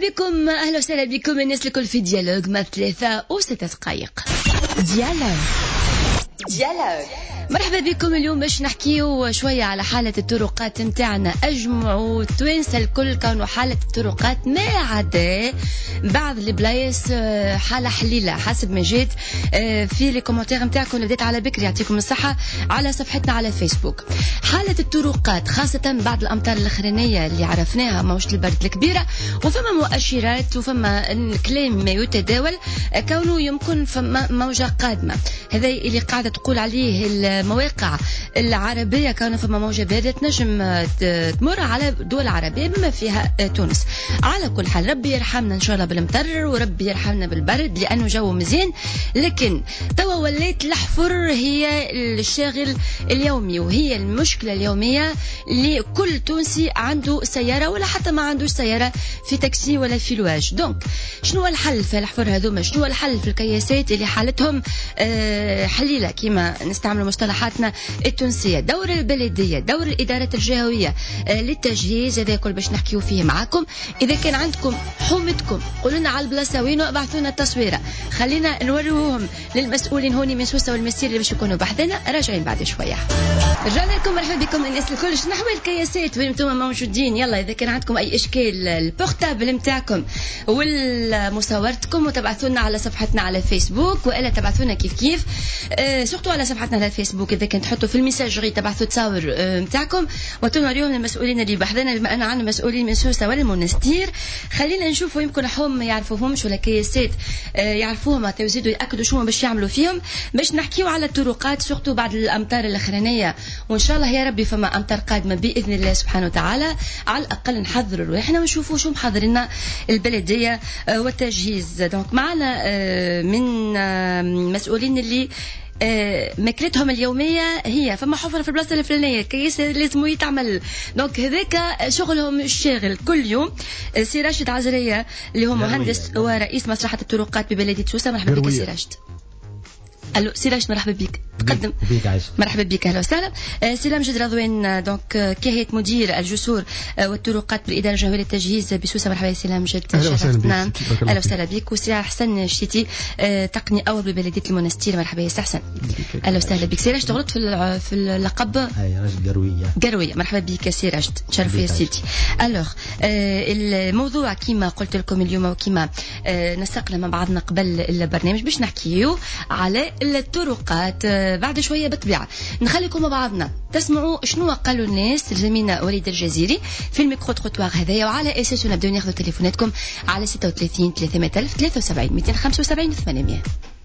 بكم، أهلا وسهلا بكم الناس الكل في ديالوج ما 3 دقائق. ديالوج مرحبا بكم. اليوم باش نحكيو شوية على حالة الطرقات نتاعنا. أجمعوا التوانسة الكل كانوا حالة الطرقات ما عدا بعض البلايص حالة حليلة حسب ما جات في لي كومنتير نتاعكم اللي بدات على بكري، يعطيكم الصحة، على صفحتنا على فيسبوك. حالة الطرقات خاصة بعد الأمطار الأخرانية اللي عرفناها، موجة البرد الكبيرة، وفما مؤشرات وفما الكلام ما يتداول كونه يمكن فما موجة قادمة. هذا اللي قاعدة تقول عليه المواقع العربية، كانوا فما موجة باردة تنجم تمر على دول عربية بما فيها تونس. على كل حال ربي يرحمنا إن شاء الله بالمطر، وربي يرحمنا بالبرد لأنه جو مزين. لكن توا وليت الحفر هي الشاغل اليومي، وهي المشكلة اليومية لكل تونسي عنده سيارة ولا حتى ما عندوش سيارة، في تاكسي ولا في لواج. دونك شنو الحل في الحفر هذوما؟ شنو الحل في الكياسات اللي حالتهم حليلة كما نستعمل مصطلحاتنا التونسية؟ دور البلدية، دور الإدارات الجهوية للتجهيز، هذا كل باش نحكيو فيه معاكم. إذا كان عندكم حومتكم قولوا لنا على البلاصة وينو، ابعثوا لنا التصويرة، خلينا نوريوهم للمسؤولين هوني من سوسة والمسير اللي باش يكونوا بحثنا. راجعين بعد شوية. رجعنا لكم، مرحبا بكم الناس الكل. شنو نحوي الكياسات وين انتم موجودين؟ يلا إذا كان عندكم أي إشكال البورتابل متاعكم والمصورتكم وتبعثوا لنا على صفحتنا على فيسبوك، وإلا تبعثوا لنا كيف سورتو على صفحتنا على الفيسبوك. إذا كنت تحطوا في الميساجري تبعثوا تصاور متاعكم وتنوريهم للمسؤولين اللي بحضنا، بما أن عندنا مسؤولين من سوسة ولا المنستير. خلينا نشوفوا يمكن هم ما يعرفوهمش ولا كياسات يعرفوهم، يزيدوا يأكدوا شو باش يعملوا فيهم. باش نحكيوا على الطرقات سورتو بعد الأمطار الأخرانية، وإن شاء الله يا ربي فما أمطار قادمة بإذن الله سبحانه وتعالى. على الأقل نحضروا رواحنا ونشوفوا شو محضرنا البلدية والتجهيز. دونك معنا من مسؤولين اللي ماكلتهم اليومية هي فما حفرة في البلاصة الفلانية، كيس لازم يتعمل. دونك هذاك شغلهم الشاغل كل يوم. سي راشد عزرية اللي هو مهندس ورئيس مصلحة الطرقات ببلدية سوسة. مرحبا بك سي راشد. الو سي راشد، مرحبا بك. تقدم. مرحبا بك، اهلا وسهلا. سي مجد رضوان، دونك كهية مدير الجسور والطرقات بالإدارة الجهوية للتجهيز بسوسة. مرحبا يا سي مجد. اهلا وسهلا بك. وسي حسن الشتيتي تقني اول ببلدية المنستير. مرحبا يا سي حسن. اهلا وسهلا بك. سي راشد تغلط في اللقب؟ اي راشد قروية. مرحبا بك سي راشد، تشرف يا سيدي. الوغ الموضوع كما قلت لكم اليوم وكما نسقنا مع بعضنا قبل البرنامج باش نحكيو على الطرقات. بعد شوية بالطبيعة نخليكم مع بعضنا تسمعوا شنو قالوا الناس. زميلنا وليد الجزيري في الميكرو تروتوار هذايا، وعلى اساسه نبداو ناخذ تليفوناتكم على 36 300 73 275 800.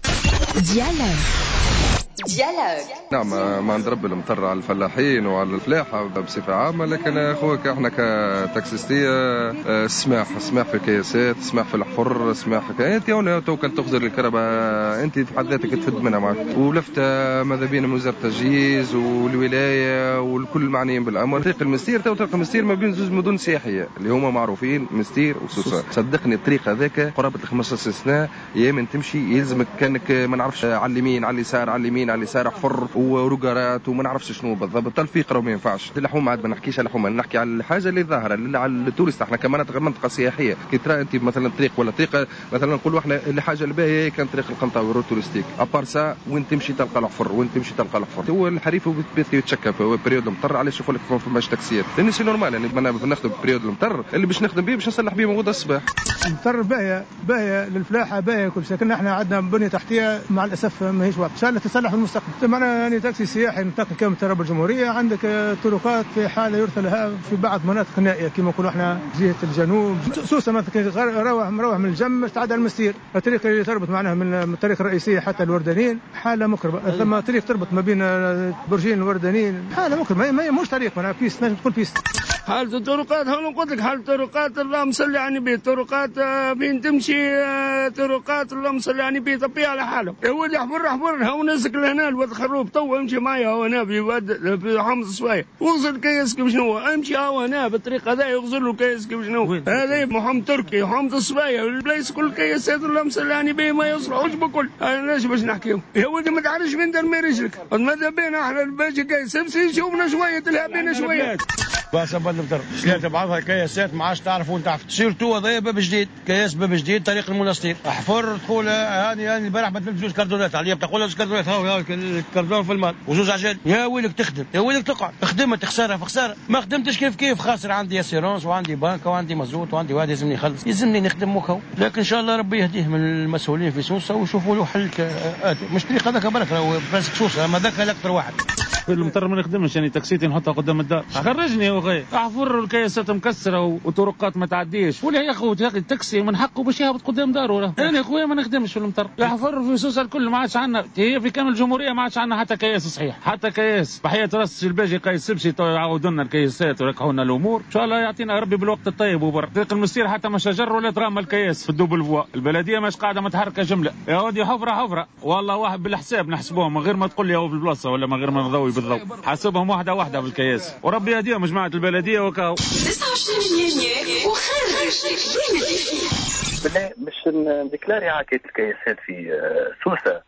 نعم، ما نضرب المطر على الفلاحين وعلى الفلاحة بصفة عامة، لكن أخوك احنا كتاكسيستية اسمح في الكياسات، اسمح في الحفر، اسمح انت هنا تو كنت تخزر الكهرباء انت في حد ذاتك تفد منها معك. ولفت ماذا بين وزارة التجهيز والولاية والكل معنيين بالأمر. طريق المستير طريق المستير ما بين زوج مدن سياحية اللي هما معروفين، مستير وسوسة. صدقني الطريق هذاك قرابة 15 سنة يا من تمشي يلزمك كانك ما نعرفش على اليمين على اليسار، على اليمين على اليسار، حفر ورقارات وما نعرفش شنو بالضبط. الفقره وما ينفعش اللحوم، عاد ما نحكيش على اللحوم، نحكي على الحاجه اللي ظاهره اللي على التورست. احنا كمناطق منطقه سياحيه كي ترى انت مثلا طريق ولا طريق مثلا نقولوا احنا الحاجه الباهيه كان طريق القنطاوي الروت تورستيك ابار سا، وين تمشي تلقى الحفر، وين تمشي تلقى الحفر. هو الحريف وبيت يتشكى في بريود المطر. علاش يقول لك فماش تاكسيات؟ لان سي نورمال يعني انا نخدم بريود المطر اللي باش نخدم به باش نصلح به موضوع الصباح. المطر باهيه للفلاحه، باهيه كل شيء. كنا احنا عندنا بنيه تحتيه مع الاسف ماهيش واضحه، ان شاء الله تصلح في المستقبل. معنا يعني تاكسي سياحي ننتقل كامل تراب الجمهوريه. عندك طرقات في حاله يرثى لها في بعض مناطق نائيه كما نقولوا احنا جهه الجنوب. سوسه مثلا مروح من الجم تعدى المستير، الطريق اللي تربط معناها من الطريق الرئيسيه حتى الوردانين حاله مكربه. ثم طريق تربط ما بين برجين الوردانين حاله مكربه، ما مش طريق معناها بيست، ما تكون بيست. حالة الطرقات هون قلت لك، حالة الطرقات اللهم صل على النبي. الطرقات فين تمشي طرقات اللهم صل على النبي طبيعة على حاله. يا ولدي حفر هو نزك لهنا الواد خروب تو امشي معايا هو هنا في حمص شوية وغزل كيسك بشنو امشي هو هنا بالطريق هذا يغزل له كيسك بشنو. هذا محمد تركي حمص الصبايا والبلايص كل كيسات اللهم صل على النبي ما يصلحوش بكل. انا ليش باش نحكيهم يا ولدي ما تعرفش من درمي رجلك. ماذا بينا احنا باجي كيس امشي شوفنا شوية تلعب بينا شوية. باسا بالمطر شلات بعضها كياسات ما عادش تعرف وين تعرف سيرتو هذايا باب جديد كياس باب جديد طريق المنستير احفر تقول هاني البارح بدلت زوج كاردونات عليا تقول زوج كاردونات هاو الكاردون في المال وزوج عجل يا ويلك تخدم يا ويلك تقعد خدمت خساره في خساره ما خدمتش كيف خاسر عندي اسيرونس وعندي بنك وعندي مزوت وعندي واحد لازمني نخلص يلزمني نخدم وكو لكن ان شاء الله ربي يهديه من المسؤولين في سوسه ويشوفوا له حل مش طريق هذاك برك راهو براسك سوسه اما ذاك اكثر واحد في المطر ما نخدمش يعني تاكسيتي نحطها قدام الدار خرجني يا اخي احفر الكياسات مكسره وطرقات ما تعديش ولا يا اخو تاخذ التاكسي من حقه باش يهبط قدام داره انا يا اخويا ما نخدمش في المطر يحفر في سوسه الكل ما عادش عندنا هي في كامل الجمهوريه ما عادش عندنا حتى كياس صحيح حتى كياس بحياه راس الباجي قايس سبسي يعاودوا لنا الكياسات ويركحوا لنا الامور ان شاء الله يعطينا ربي بالوقت الطيب وبرك طريق المسير حتى ما شجر ولا ترام الكياس في الدوبل فوا البلديه مش قاعده متحركه جمله يا ودي حفره والله واحد بالحساب نحسبوهم من غير ما تقول لي هو في البلاصه ولا من غير ما نضوي بالضبط حاسبهم واحده في الكياس وربي يهديهم جماعه البلديه وكاو 29 يناير وخرج الكلام اللي فيه بالله باش نديكلاري عاكية الكياسات في سوسة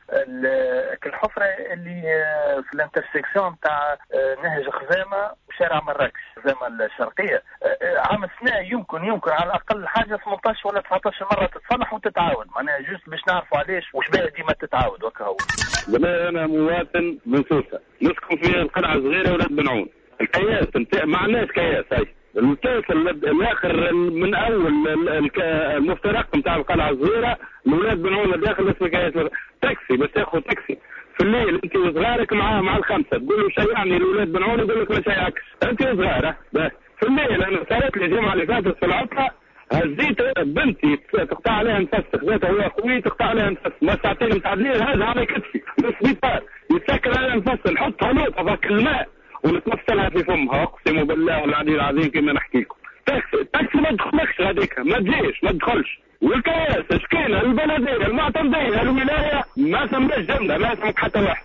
الحفرة اللي في الانترسيكسيون تاع نهج خزامة وشارع مراكش خزامة الشرقية عام السنة يمكن على الأقل حاجة 18 ولا 19 مرة تتصلح وتتعاود معناها جوست باش نعرفوا علاش وش بها ديما تتعاود وكهو. بالله أنا مواطن من سوسة نسكن في القلعة الصغيرة ولاد بنعون الكياس ما عندناش كياس هاي الكيس الاخر من اول المفترق نتاع القلعه الصغيره الاولاد بنعون داخل اسمه كياس تاكسي بس تاخذ تاكسي في الليل انت وصغارك مع الخمسه تقول له شيعني الاولاد بنعون يقول لك ما شيعكش انت وصغاره في الليل انا صارت لي الجمعه اللي فاتت في العطله هزيت بنتي تقطع عليها نفس ذاتها هو اخوي تقطع عليها نفس ما ساعتين نتاع الليل هذا على كتفي بالسبيطار يتسكر عليها نفس نحطها نقطه فك الماء ونتمثلها في فمها اقسم بالله العلي العظيم كما نحكي لكم تاكسي ما تدخلكش هذيك ما تجيش ما تدخلش والكياس سكينه البلديه المعتمديه الولايه ما سماش جمله ما سمك حتى واحد.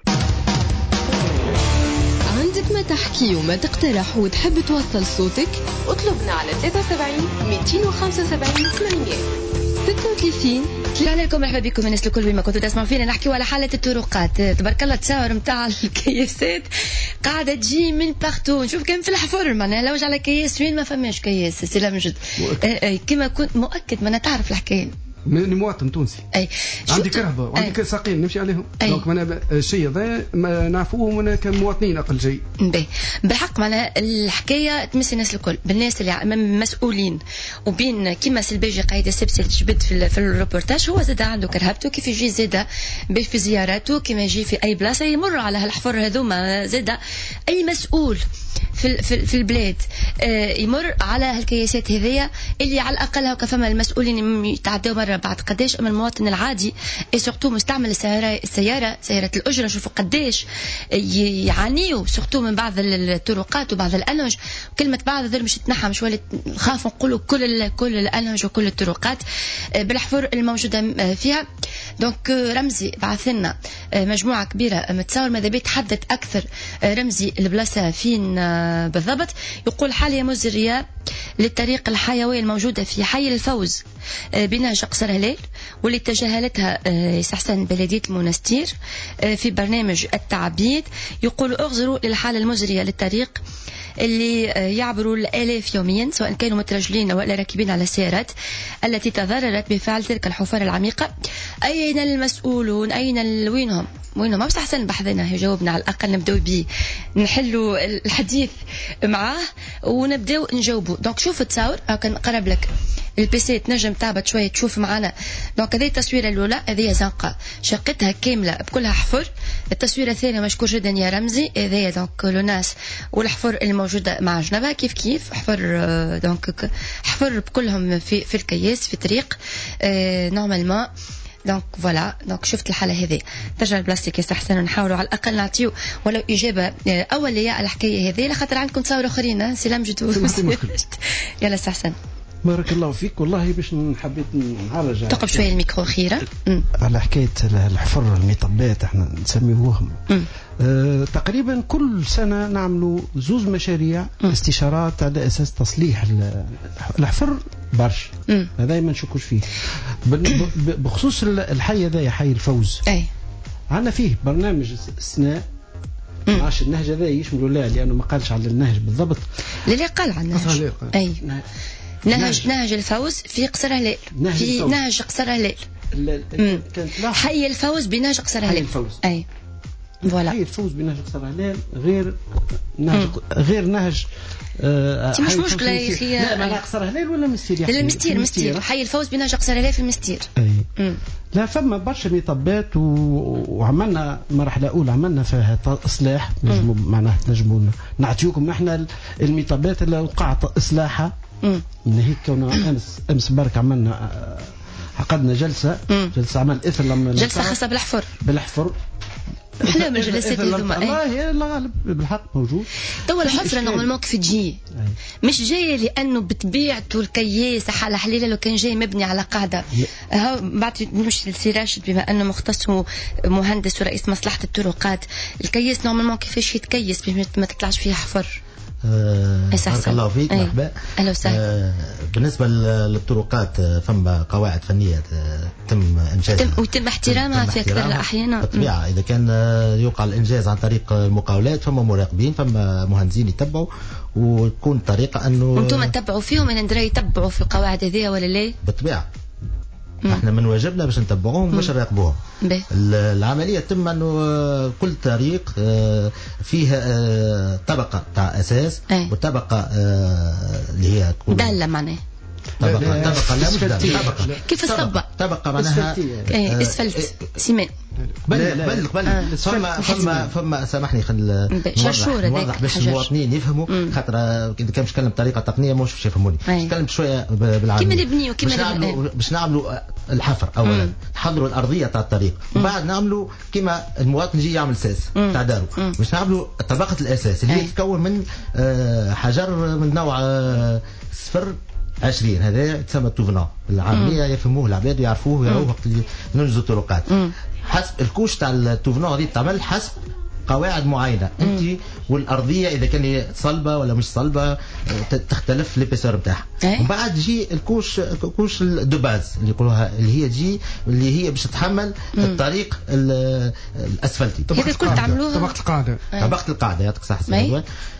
عندك ما تحكي وما تقترح وتحب توصل صوتك اطلبنا على 73 275 836. رجعنا لكم مرحبا بكم الناس الكل بما كنتوا تسمعوا فينا نحكيوا على حالة الطرقات. تبارك الله تصاور نتاع الكياسات قاعدة تجي من بارتو نشوف كان في الحفر معناها لوج على كياس وين ما فماش كياس سي لا مجد كما كنت مؤكد ما انا تعرف الحكاية ماني مواطن تونسي اي عندي كرهبه وعندي ساقين نمشي عليهم دونك انا الشيء هذا ما نعرفوه وانا كمواطنين اقل شيء بالحق معناها الحكايه تمس الناس الكل بالناس اللي مسؤولين وبين كيما سلبيجي قايد السبسي اللي جبت في الروبورتاج هو زاد عنده كرهبته كيف يجي زاد في زياراته كيما يجي في اي بلاصه يمر على هالحفر هذوما زاد اي مسؤول في البلاد يمر على هالكياسات هذيا اللي على الاقل هكا فما المسؤولين يتعداو مره بعد قداش اما المواطن العادي سورتو مستعمل السياره سياره الاجره شوفوا قداش يعانيوا سورتو من بعض الطرقات وبعض الانهج كلمه بعض ذل مش تنحى مش ولي نخاف نقولوا كل الانهج وكل الطرقات بالحفر الموجوده فيها. دونك رمزي بعث لنا مجموعه كبيره متصور ماذا بيت تحدد اكثر رمزي البلاصه فين بالضبط. يقول حاليا مزريه للطريق الحيوي الموجوده في حي الفوز بنهج قصر هلال واللي تجاهلتها استحسان بلديه المنستير في برنامج التعبيد. يقول اغزروا للحاله المزريه للطريق اللي يعبروا الآلاف يوميا سواء كانوا مترجلين أو راكبين على السيارات التي تضررت بفعل تلك الحفر العميقة. أين المسؤولون وينهم ما بس أحسن بحثنا يجاوبنا على الأقل نبدأ به نحلوا الحديث معاه ونبدأ نجاوبه. دونك شوف تصور كان قرب لك البيسي تنجم تعبت شوية تشوف معنا. دونك هذه التصويرة الأولى هذه زنقة شقتها كاملة بكلها حفر. التصويرة الثانية مشكور جدا يا رمزي هذه دونك لوناس والحفر الموجودة مع جنبها كيف حفر دونك حفر بكلهم في الكياس في طريق نورمالمون. دونك فوالا دونك شفت الحالة هذه ترجع البلاستيك يستحسن نحاولوا على الأقل نعطيو ولو إجابة أولية على الحكاية هذه لخاطر عندكم تصور آخرين سلام جدو يلا استحسن بارك الله فيك. والله باش حبيت نعرج تقرب شويه الميكرو خيره على حكايه الحفر المطبات احنا نسميوهم تقريبا كل سنه نعملوا زوز مشاريع استشارات على اساس تصليح الحفر برشا هذا ما نشكوش فيه. بخصوص الحي هذا حي الفوز عندنا فيه برنامج استثناء عاش النهج هذا يشمل لا، لانه ما قالش على النهج بالضبط. لا قال على النهج. اي نهج الفوز في قصر هلال، في نهج قصر هلال. حي الفوز بنهج قصر هلال. اي فوالا. حي الفوز بنهج قصر هلال غير نهج مش مشكلة يا أخي. لا معناها قصر هلال ولا مستير؟ لا مستير. حي الفوز بنهج قصر هلال في المستير. لا فما برشا مطبات وعملنا مرحلة أولى عملنا فيها إصلاح. معناها نجموا نعطيكم احنا المطبات اللي وقعت إصلاحها. من هيك كنا أمس برك عملنا عقدنا جلسة عمل إثر لما جلسة خاصة بالحفر. احنا من جلسات هذوما والله الغالب بالحق موجود. توا الحفره نورمالمون كيف تجي مش جايه لانه بطبيعته الكياس حاله حليله لو كان جاي مبني على قاعده. ها بعد نمشي لسي راشد بما انه مختص مهندس ورئيس مصلحه الطرقات. الكياس نورمالمون كيفاش يتكيس باش ما تطلعش فيه حفر. بارك الله فيك. مرحبا. اهلا وسهلا. بالنسبه للطرقات فما قواعد فنيه تم انجازها ويتم احترامها في اكثر الاحيان. بالطبيعه اذا كان يوقع الانجاز عن طريق المقاولات فما مراقبين، فما مهندسين يتبعوا، وتكون طريقه انه انتم تتبعوا فيهم ان ندري يتبعوا في القواعد هذه ولا لا؟ بالطبيعه. احنا من واجبنا باش نتبعوهم باش نراقبوهم. العمليه تتم انه كل طريق فيها طبقه تاع اساس وطبقه اللي هي تكون داله معناها طبقه لا مش طبقه كيف الصبه طبقه معناها اسفلت سيمان. بل فما سامحني نوضح باش المواطنين يفهموا، خاطر اذا كان نتكلم بطريقه تقنيه مش يفهموني. نتكلم شويه بالعربيه. كيما نبنيو باش نعملوا الحفر اولا، نحضروا الارضيه تاع الطريق، وبعد نعملوا كيما المواطن يجي يعمل ساس تاع دارو، باش نعملوا طبقه الاساس اللي هي تتكون من حجر من نوع صفر 20. هذا يتسمى التوفنا العامية، يفهموه العباد ويعرفوه ويروه وقت اللي ننجزوا الطرقات. حسب الكوش تاع التوفنا هذه تعمل حسب قواعد معينة انت والارضيه اذا كان صلبه ولا مش صلبه تختلف البيسور نتاعها. ومن بعد تجي الكوش الدوباز اللي يقولوها اللي هي تجي اللي هي باش تتحمل الطريق الاسفلتي. هذا الكل تعملوها طبقه القاعده يعطيك الصحه.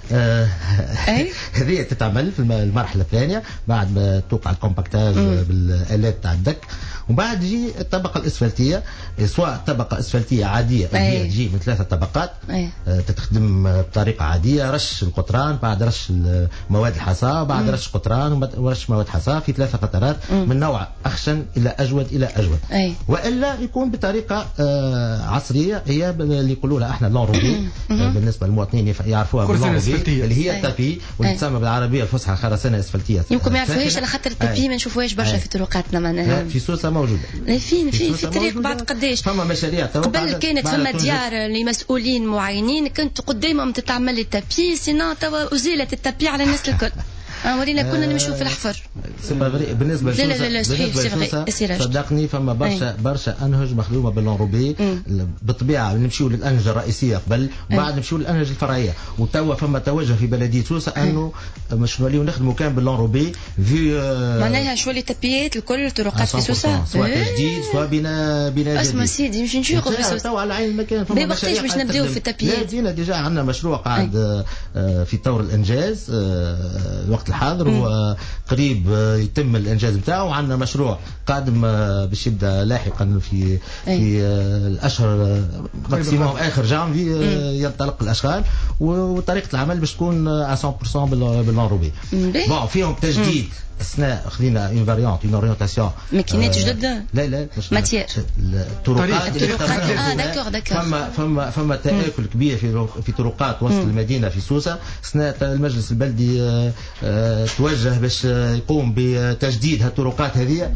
هذه تتعمل في المرحله الثانيه بعد ما توقع الكومباكتاج بالالات تاع الدك. ومن بعد تجي الطبقه الاسفلتيه، سواء طبقه اسفلتيه عاديه اللي هي تجي من 3 طبقات تتخدم بطريقه عاديه، رش القطران بعد رش مواد الحصاه بعد رش قطران ورش مواد حصاه في 3 فترات من نوع اخشن الى اجود الى اجود. والا يكون بطريقه عصريه هي اللي يقولوا لها احنا لونروبي بالنسبه للمواطنين يعرفوها باللونروبي اللي هي التابي واللي تسمى بالعربيه الفصحى خرسانه اسفلتيه. يمكن ما يعرفوهاش على خاطر التابي ما نشوفوهاش برشا في طرقاتنا معناها. في سوسه موجوده في طريق بعد قداش فما مشاريع قبل كانت فما ديار لمسؤولين معينين كنت قدامهم تتعمل التابي سينا توا ازيلت التابي على الناس الكل. ورينا كنا نمشوا في الحفر. بالنسبه لسوسه صدقني فما برشا انهج مخدومه باللونروبي. بالطبيعه نمشيو للانهج الرئيسيه قبل وبعد نمشيو للانهج الفرعيه. وتوا فما توجه في بلديه سوسه انه مش نوليو نخدموا كان باللونروبي في معناها شويه تابيات الكل طرقات في سوسه سواء تجديد سواء بناء جديد. اسمع سيدي مش نشوفوا في سوسه توا على عين المكان. فما مشاريع باش نبداو في التابيات. دينا ديجا عندنا مشروع قاعد في طور الانجاز الوقت الحاضر وقريب يتم الانجاز نتاعو. وعندنا مشروع قادم باش يبدا لاحقا في الاشهر ماكسيموم اخر جانفي ينطلق الاشغال. وطريقه العمل باش تكون 100% باللونروبي. بون فيهم تجديد اثناء خذينا اون فاريونت اون اورينتاسيون ماكينات جدد. لا ماتير الطرقات داكور فما تآكل كبير في طرقات وسط المدينه في سوسه. اثناء المجلس البلدي توجه باش يقوم بتجديد هالطرقات هذه.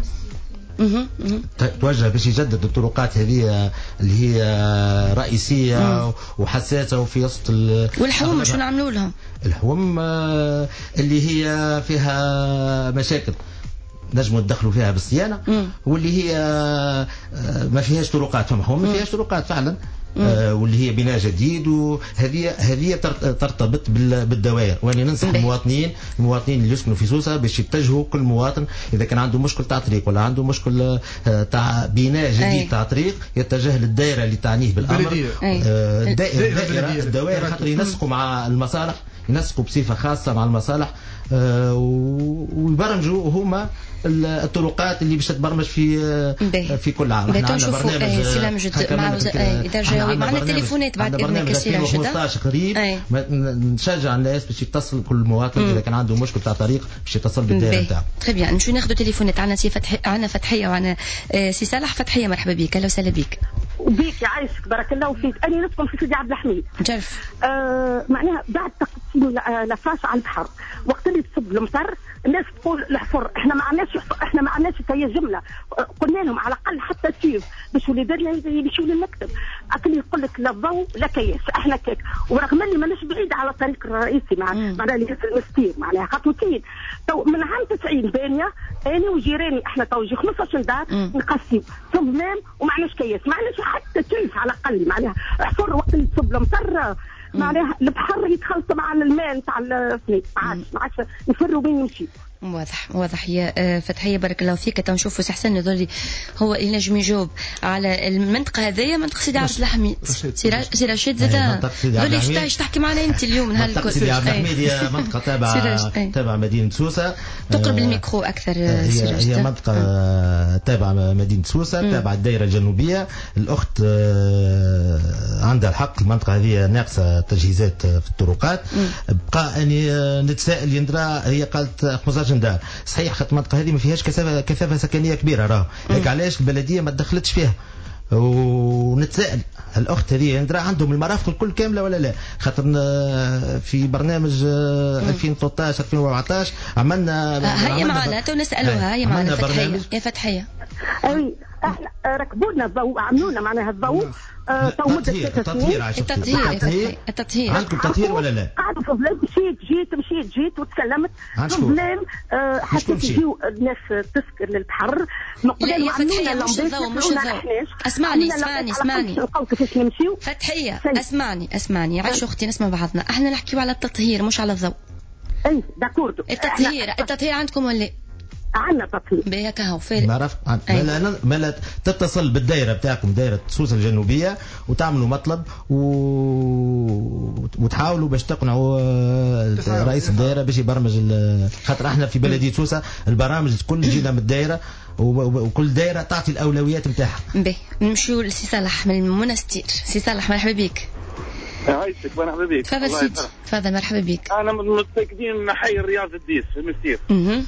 توجه باش يجدد الطرقات هذه اللي هي رئيسيه وحساسه وفي وسط والحوم شو نعملوا لها؟ الحوم اللي هي فيها مشاكل نجموا ندخلوا فيها بالصيانه واللي هي ما فيهاش طرقات. فما حوم ما فيهاش طرقات فعلا واللي هي بناء جديد، وهذه ترتبط بالدوائر. وانا ننصح المواطنين اللي يسكنوا في سوسة باش يتجهوا كل مواطن اذا كان عنده مشكل تاع طريق ولا عنده مشكل تاع بناء جديد تاع طريق يتجه للدائره اللي تعنيه بالامر. الدوائر خاطر ينسقوا مع المصالح، ينسقوا بصفه خاصه مع المصالح، ويبرمجوا هما الطرقات اللي باش تتبرمج في كل عام. احنا عندنا برنامج سلام جد مع إدارة جوية، معنا تليفونات بعد إذنك سلام جد 2015 قريب. نشجع الناس باش يتصل كل مواطن اذا كان عنده مشكل تاع طريق باش يتصل بالدائره نتاعو. تري بيان، نمشيو ناخذوا تليفونات. عندنا فتحيه وعندنا سي صالح. فتحيه مرحبا بك. اهلا وسهلا بك. وبيك يعيشك بارك الله فيك. أنا نسكن في سيدي عبد الحميد. جرف. معناها بعد تقسيم لافاش على البحر وقت اللي تصب المطر الناس تقول الحفر احنا ما عندناش هي جمله. قلنا لهم على الاقل حتى سيف باش ولادنا يمشيوا للمكتب. اكل يقول لك لا ضوء لا كياس احنا كيك، ورغم اني ماناش بعيد على الطريق الرئيسي معناها اللي في المستير معناها خطوتين. تو من عام 90 بانيه انا وجيراني احنا تو يجي 15 دار نقسم صمام وما عندناش كياس، ما عندناش حتى كيف على الاقل معناها حفر وقت اللي تصب المطر معناها البحر يتخلط مع الماء نتاع السنين ما عادش نفروا بين نمشي. واضح يا فتحية بارك الله فيك. تنشوفوا سي حسن ذولي هو اللي نجم يجاوب على المنطقة هذيا، منطقة سيدي عبد الحميد. سي رشيد زاد ذولي ايش تحكي معنا انت اليوم من هالكل؟ سيدي عبد الحميد هي منطقة تابعة مدينة سوسة. تقرب الميكرو أكثر. هي منطقة تابعة مدينة سوسة، تابعة الدائرة الجنوبية. الأخت عندها الحق، المنطقة هذه ناقصة تجهيزات في الطرقات. بقى أني نتساءل يندرى، هي قالت 15 دار صحيح، خاطر المنطقة هذه ما فيهاش كثافة سكنية كبيرة راهو، لك علاش البلدية ما تدخلتش فيها. ونتساءل الأخت هذه يندرى عندهم المرافق الكل كاملة ولا لا؟ خاطر في برنامج 2013 2014 عملنا هي معنا تو نسألوها. هي معنا فتحية. يا فتحية اي احنا ركبوا لنا الضوء، عملوا لنا معناها الضوء تو مدة 3 سنين. التطهير عندكم تطهير ولا لا؟ قعدوا في ظلام، مشيت وتكلمت في ظلام حتى تجيو الناس تسكر للبحر. يا فتحية مش الضوء اسمعني فتحية اسمعني عايش اختي نسمع بعضنا. احنا نحكيو على التطهير مش على الضوء. اي داكوردو. التطهير عندكم ولا عندنا تطهير بها كهو فارق. ما تتصل بالدائره بتاعكم دائره سوسه الجنوبيه وتعملوا مطلب وتحاولوا باش تقنعوا رئيس الدائره باش يبرمج. خاطر احنا في بلديه سوسه البرامج كل جينا من الدائره وكل دائره تعطي الاولويات نتاعها. نمشيو لسي صالح من المنستير. سي صالح مرحبا بك. عايشك مرحبا بك. تفضل سيدي تفضل. مرحبا بك. انا متاكدين نحيي الرياض الديس في المستير.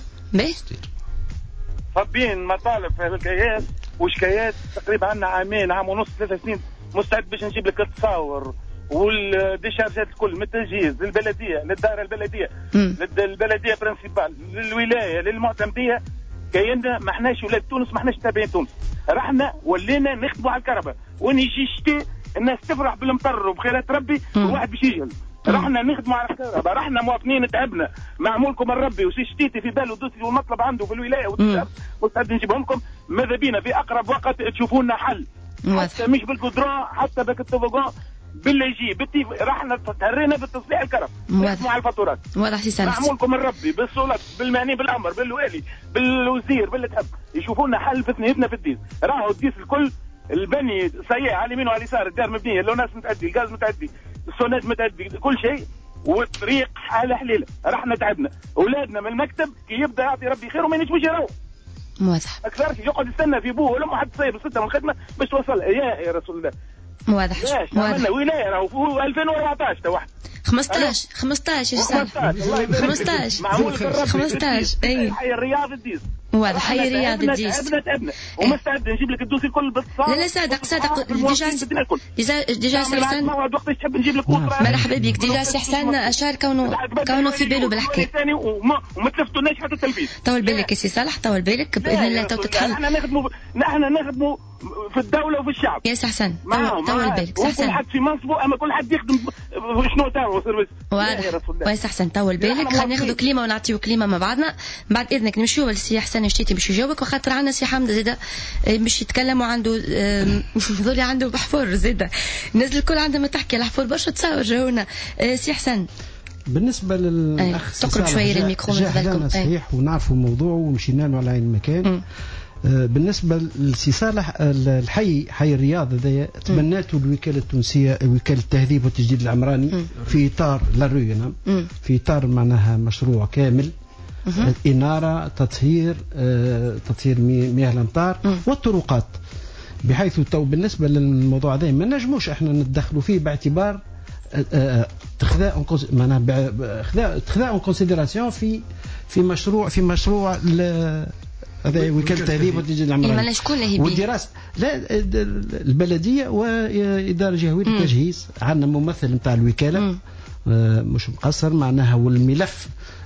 صابين مطالب في الكياس وشكايات تقريبا عندنا عام ونص 3 سنين مستعد باش نجيب لك التصاور والديشارجات الكل من التجهيز للبلديه للدائره البلديه للبلديه برنسيبال للولايه للمعتمديه. كايننا ما احناش ولاد تونس، ما احناش تابعين تونس، رحنا ولينا نخدموا على الكهرباء. وين يجي الشتاء الناس تفرح بالمطر وبخيرات ربي والواحد باش يجهل. رحنا نخدموا على الكهرباء، رحنا مواطنين تعبنا معمولكم الربي وسي شتيتي في باله دوسي والمطلب عنده في الولايه مستعد نجيبهم لكم. ماذا بينا في اقرب وقت تشوفوا لنا حل، حتى مش بالقدران حتى بالتوبوغون باللي يجي رحنا تهرينا بالتصليح الكهرباء نخدموا على الفاتورات. واضح سي سالم. معمولكم الربي بالسلطات بالمعني بالامر بالوالي بالوزير باللي تحب يشوفوا لنا حل في ثنيتنا في الديس. راهو الديس الكل البني سيء على اليمين وعلى اليسار، الدار مبنيه، اللوناس متعدي، الغاز متعدي، السونات متعدي، كل شيء، والطريق حاله حليله. رحنا تعبنا اولادنا من المكتب كي يبدا يعطي ربي خير وما ينجمش يروح. واضح. اكثر يقعد يستنى في بوه ولما حد صايب 6 من الخدمه باش توصل. يا رسول الله. واضح. عملنا ولايه راهو في 2014 تو واحد 15 معمول بالربي 15 اي حي الرياض الديس. واضح. حي الرياض الديس. تعبنا ومستعد نجيب لك الدوسي الكل باتصال. لا صادق ديجا سي حسن وقت تحب نجيب لك مرحبا بك. ديجا سي حسن اشار كونه في باله بالحكايه وما تلفتوناش حتى التلفيز. طول بالك يا سي صالح طول بالك باذن الله تتحل. نحن نخدموا في الدوله وفي الشعب يا سي حسن. طول بالك سي حسن. كل حد في منصبه اما كل حد يخدم شنو تاعو كويس احسن طول بالك. خلينا ناخذ كلمه ونعطيو كلمه مع بعضنا. بعد اذنك نمشيو للسي حسن شتيتي باش يجاوبك، وخاطر عندنا سي حمد زيدا باش يتكلموا عنده ذولي عنده بحفور زيدا الناس الكل عندهم تحكي على حفور برشا تصور جاونا. سي حسن بالنسبه للاخ تقرب شويه للميكرو من بالكم صحيح ونعرفوا الموضوع ومشينا له على عين المكان. بالنسبه لسي صالح الحي حي الرياض هذا تبناته الوكاله التونسيه وكاله التهذيب والتجديد العمراني في اطار لاروينا في اطار معناها مشروع كامل اناره تطهير مياه الامطار والطرقات، بحيث تو بالنسبه للموضوع هذا ما نجموش احنا نتدخلوا فيه باعتبار اتخاذ اون كونسيديراسيون في مشروع هذا وكاله التهذيب والتجديد العمراني. والدراسه لا البلديه واداره جهويه التجهيز عندنا ممثل نتاع الوكاله مش مقصر معناها، والملف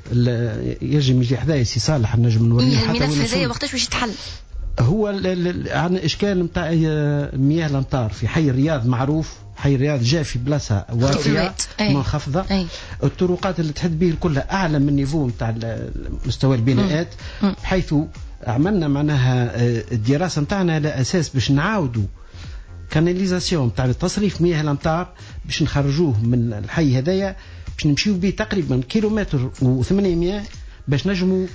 يجب يجي حذايا سي صالح نجم نوريه حتى الملف هذا وقتاش باش يتحل. هو عندنا اشكال نتاع مياه الامطار في حي الرياض معروف. حي الرياض جاء في بلاصه واطيه منخفضه، الطرقات اللي تحد به كلها اعلى من نيفو نتاع مستوى البناءات، بحيث عملنا معناها الدراسه نتاعنا على اساس باش نعاودوا كاناليزاسيون نتاع تصريف مياه الامطار باش نخرجوه من الحي هذايا باش نمشيو به تقريبا كيلومتر و800 باش نجموا.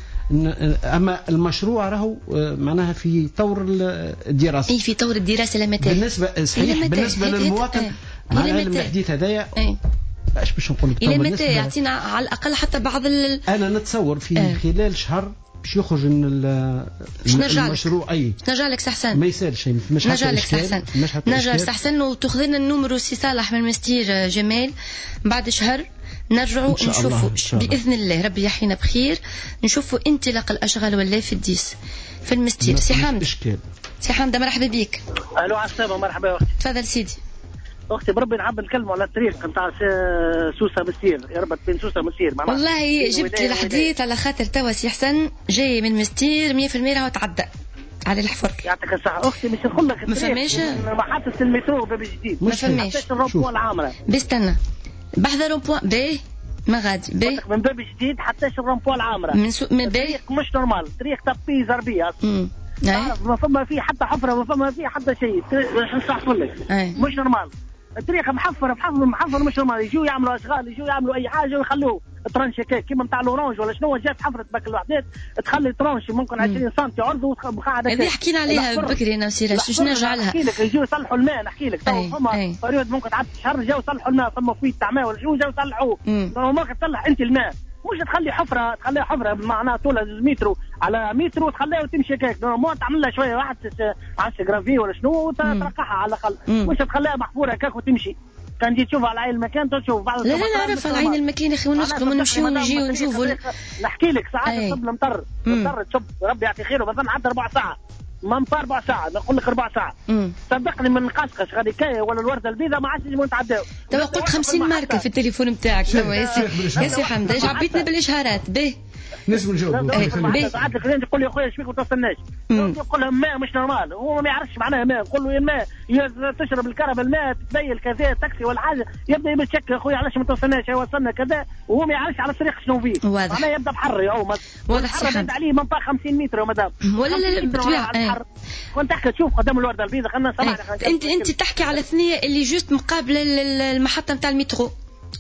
اما المشروع راهو معناها في طور الدراسه. في طور الدراسه لمتى بالنسبه صحيح بالنسبه للمواطن مع العلم الحديث هذايا ايش باش نقول لك الى متى يعطينا على الاقل حتى بعض انا نتصور في خلال شهر باش يخرج من المشروع. اي نرجع لك سحسن ما يسالش مش نرجع لك سحسن نرجع سحسن وتاخذ لنا النمرو سي صالح من مستير جمال بعد شهر نرجعوا نشوفوا باذن الله ربي يحيينا بخير نشوفوا انطلاق الاشغال ولا في الديس في المستير. سي حمد سي حمد مرحبا بك. الو عسلامه مرحبا اختي. تفضل سيدي. اختي بربي نحب نتكلموا على الطريق نتاع سوسه مسير يربط بين سوسه ومسير. والله جبت لي الحديث على خاطر توا سي حسن جاي من مستير 100% راهو تعدى على الحفر. يعطيك الصحه اختي مش نقول لك ما فماش محطه المترو باب جديد ما فماش الروبوان العامره بستنى بحذا روبوان بي ما غادي بي من باب جديد حتى الروبوان العامره من بي مش نورمال طريق تبي زربيه تعرف ما فما فيه حتى حفره ما فما فيه حتى شيء باش نصح لك مش نورمال الطريق محفر مش نورمال. يجوا يعملوا اشغال يجوا يعملوا اي حاجه ويخلوه ترانش هكاك كيما نتاع الاورانج ولا شنو جات حفرت باك الوحدات تخلي ترانش ممكن 20 سم عرض وقاعده هذه حكينا عليها بكري انا وسيره باش نرجع لها. نحكي لك يجوا يصلحوا الماء نحكي لك تو فما فريود ممكن تعدي شهر جاوا يصلحوا الماء فما فويت تاع ماء ولا شنو جاوا يصلحوه ممكن تصلح انت الماء مش تخلي حفره معناها طولها متر على متر وتخليها وتمشي هكاك مو تعمل لها شويه واحد عش جرافي ولا شنو وترقعها على الاقل مش تخليها محفوره هكاك وتمشي. كان جيت تشوف على عين المكان تشوف بعض لا نعرف على عين المكان يا اخي ونسكن ونمشيو ونجيو ونشوفوا. نحكي لك ساعات تصب المطر تشوف ربي يعطي خير وبظن عدى 4 ساعات ما امطار 4 ساعات نقول لك 4 ساعات صدقني من قشقش غادي كايه ولا الورده البيضاء ما عادش يجيو نتعداو. توا قلت 50 ماركه في التليفون نتاعك توا يا سي حمد ايش عبيتنا بالاشهارات به نجم نجاوب. ساعات الكلينت يقول لي يا خويا ايش فيك ما توصلناش نقول لهم ماء مش نورمال هو ما يعرفش معناها ماء نقول له يا الماء تشرب الكهرباء الماء تبين كذا تاكسي ولا حاجه يبدا يتشك يا خويا علاش ما توصلناش وصلنا كذا وهو ما يعرفش على الطريق شنو فيه معناها يبدا بحر هو واضح سي حمد عليه منطقه 50 متر ومدام ولا لا بالطبيعه كنت تحكي تشوف قدام الورده البيضاء خلينا نسمع. انت تحكي على الثنيه اللي جوست مقابل المحطه نتاع المترو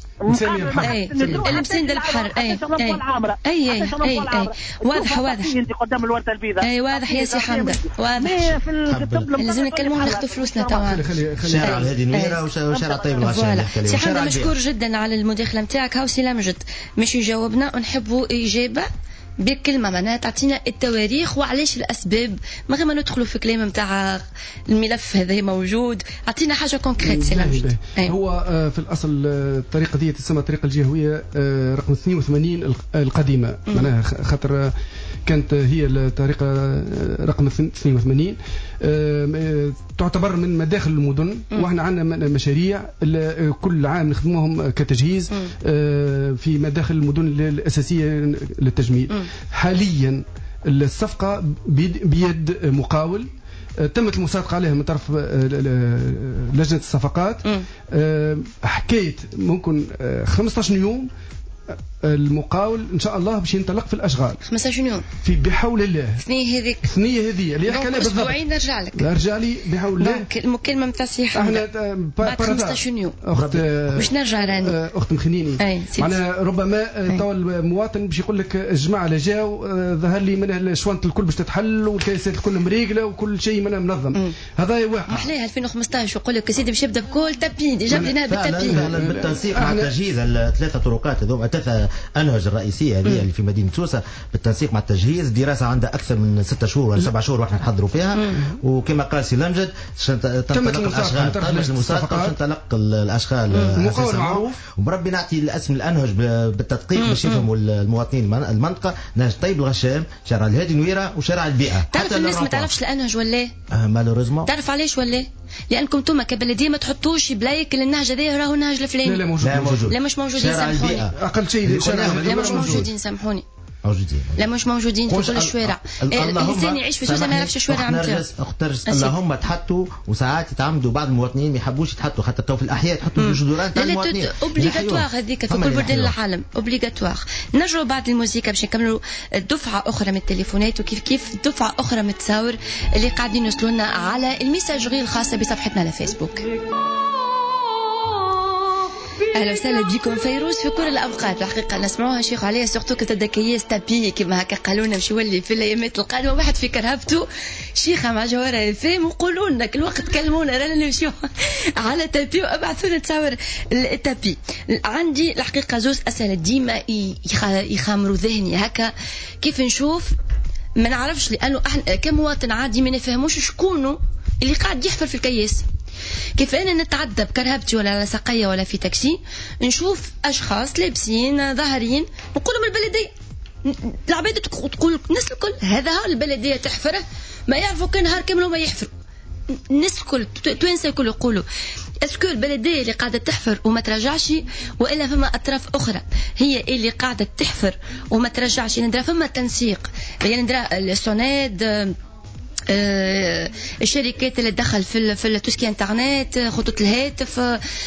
المسند البحر اي واضح انت قدام الورده البيضاء اي واضح يا سي حمد واضح لازم نكلموها ناخذ فلوسنا توا شارع هذه نويره وشارع طيب الغشام. سي حمد مشكور جدا على المداخله نتاعك. هاو سي لامجد مش يجاوبنا ونحبوا اجابه بكلمه معناها تعطينا التواريخ وعلاش الاسباب من غير ما ندخلوا في كلام نتاع الملف هذا موجود. اعطينا حاجه كونكريت سي لامجد. هو في الاصل الطريقه دي تسمى الطريقه الجهويه رقم 82 القديمه معناها خاطر كانت هي الطريقه رقم 82 تعتبر من مداخل المدن واحنا عندنا مشاريع كل عام نخدموهم كتجهيز في مداخل المدن الاساسيه للتجميل. حاليا الصفقه بيد مقاول تمت المصادقه عليها من طرف لجنه الصفقات. حكايه ممكن 15 يوم المقاول ان شاء الله باش ينطلق في الاشغال 15 يوم في بحول الله. الثنيه هذه اللي يحكي لها بالضبط اسبوعين نرجع لك ارجع لي بحول الله. المكالمه نتاع سي حمد بعد 15 يوم اخت باش نرجع راني اخت مخنيني معناها ربما تو المواطن باش يقول لك الجماعه اللي جاوا ظهر لي من الشوانت الكل باش تتحل والكيسات الكل مريقله وكل شيء منها منظم. هذا واقع محلاه 2015 يقول لك سيدي باش يبدا بكل تابي ديجا بديناها بالتابي فعلا بالتنسيق مع تجهيز الثلاثه طرقات هذوما ثلاثه انهج الرئيسيه هذه اللي في مدينه سوسه بالتنسيق مع التجهيز. دراسه عندها اكثر من 6 شهور ولا 7 شهور واحنا نحضروا فيها. وكما قال سي لمجد تنطلق الاشغال تمت المصادقه باش تنطلق الاشغال المقاول معروف وبربي نعطي الاسم الانهج بالتدقيق باش يفهموا المواطنين المنطقه. نهج طيب الغشام شارع الهادي نويره وشارع البيئه. تعرف الناس ما تعرفش الانهج ولا مالوريزمون تعرف علاش ولا لانكم توما كبلديه ما تحطوش بلايك النهج هذا راهو النهج الفلاني. لا موجود. لا مش موجودين سامحوني اقل شيء لا مش موجودين سامحوني لا مش موجودين في كل الشوارع. الانسان يعيش في سوسه ما يعرفش الشوارع نتاعو. اللهم تحطوا وساعات يتعمدوا بعض المواطنين ما يحبوش يتحطوا حتى تو في الاحياء يحطوا في الجدران تاع المواطنين. اوبليغاتوار هذيك في كل بلدان العالم اوبليغاتوار. نرجعوا بعد الموسيقى باش نكملوا دفعه اخرى من التليفونات وكيف كيف دفعه اخرى من التصاور اللي قاعدين يوصلوا لنا على الميساجري الخاصه بصفحتنا على فيسبوك. اهلا وسهلا بكم فيروز في كل الاوقات. الحقيقه نسمعوها شيخ عليها سورتو كنت كياس تابي كما هكا قالوا لنا باش يولي في الايامات القادمه واحد في كرهبته شيخه مع جوهره فهم وقولوا لنا كل وقت كلمونا رانا نمشيو على تابي وابعثوا لنا تصاور التابي. عندي الحقيقه زوز اسئله ديما يخامروا ذهني هكا كيف نشوف ما نعرفش لانه احنا كمواطن عادي ما نفهموش شكونه اللي قاعد يحفر في الكياس. كيف أنا نتعدى بكرهبتي ولا على ساقية ولا في تاكسي نشوف أشخاص لابسين ظاهرين نقولوا من البلدية العباد تقول الناس الكل هذا البلدية تحفره ما يعرفوا كان نهار كامل وما يحفروا. الناس الكل توانسة الكل يقولوا اسكو البلدية اللي قاعدة تحفر وما ترجعش وإلا فما أطراف أخرى هي اللي قاعدة تحفر وما ترجعش. ندرى فما تنسيق يعني ندرى السوناد الشركات اللي تدخل في توسكي انترنت خطوط الهاتف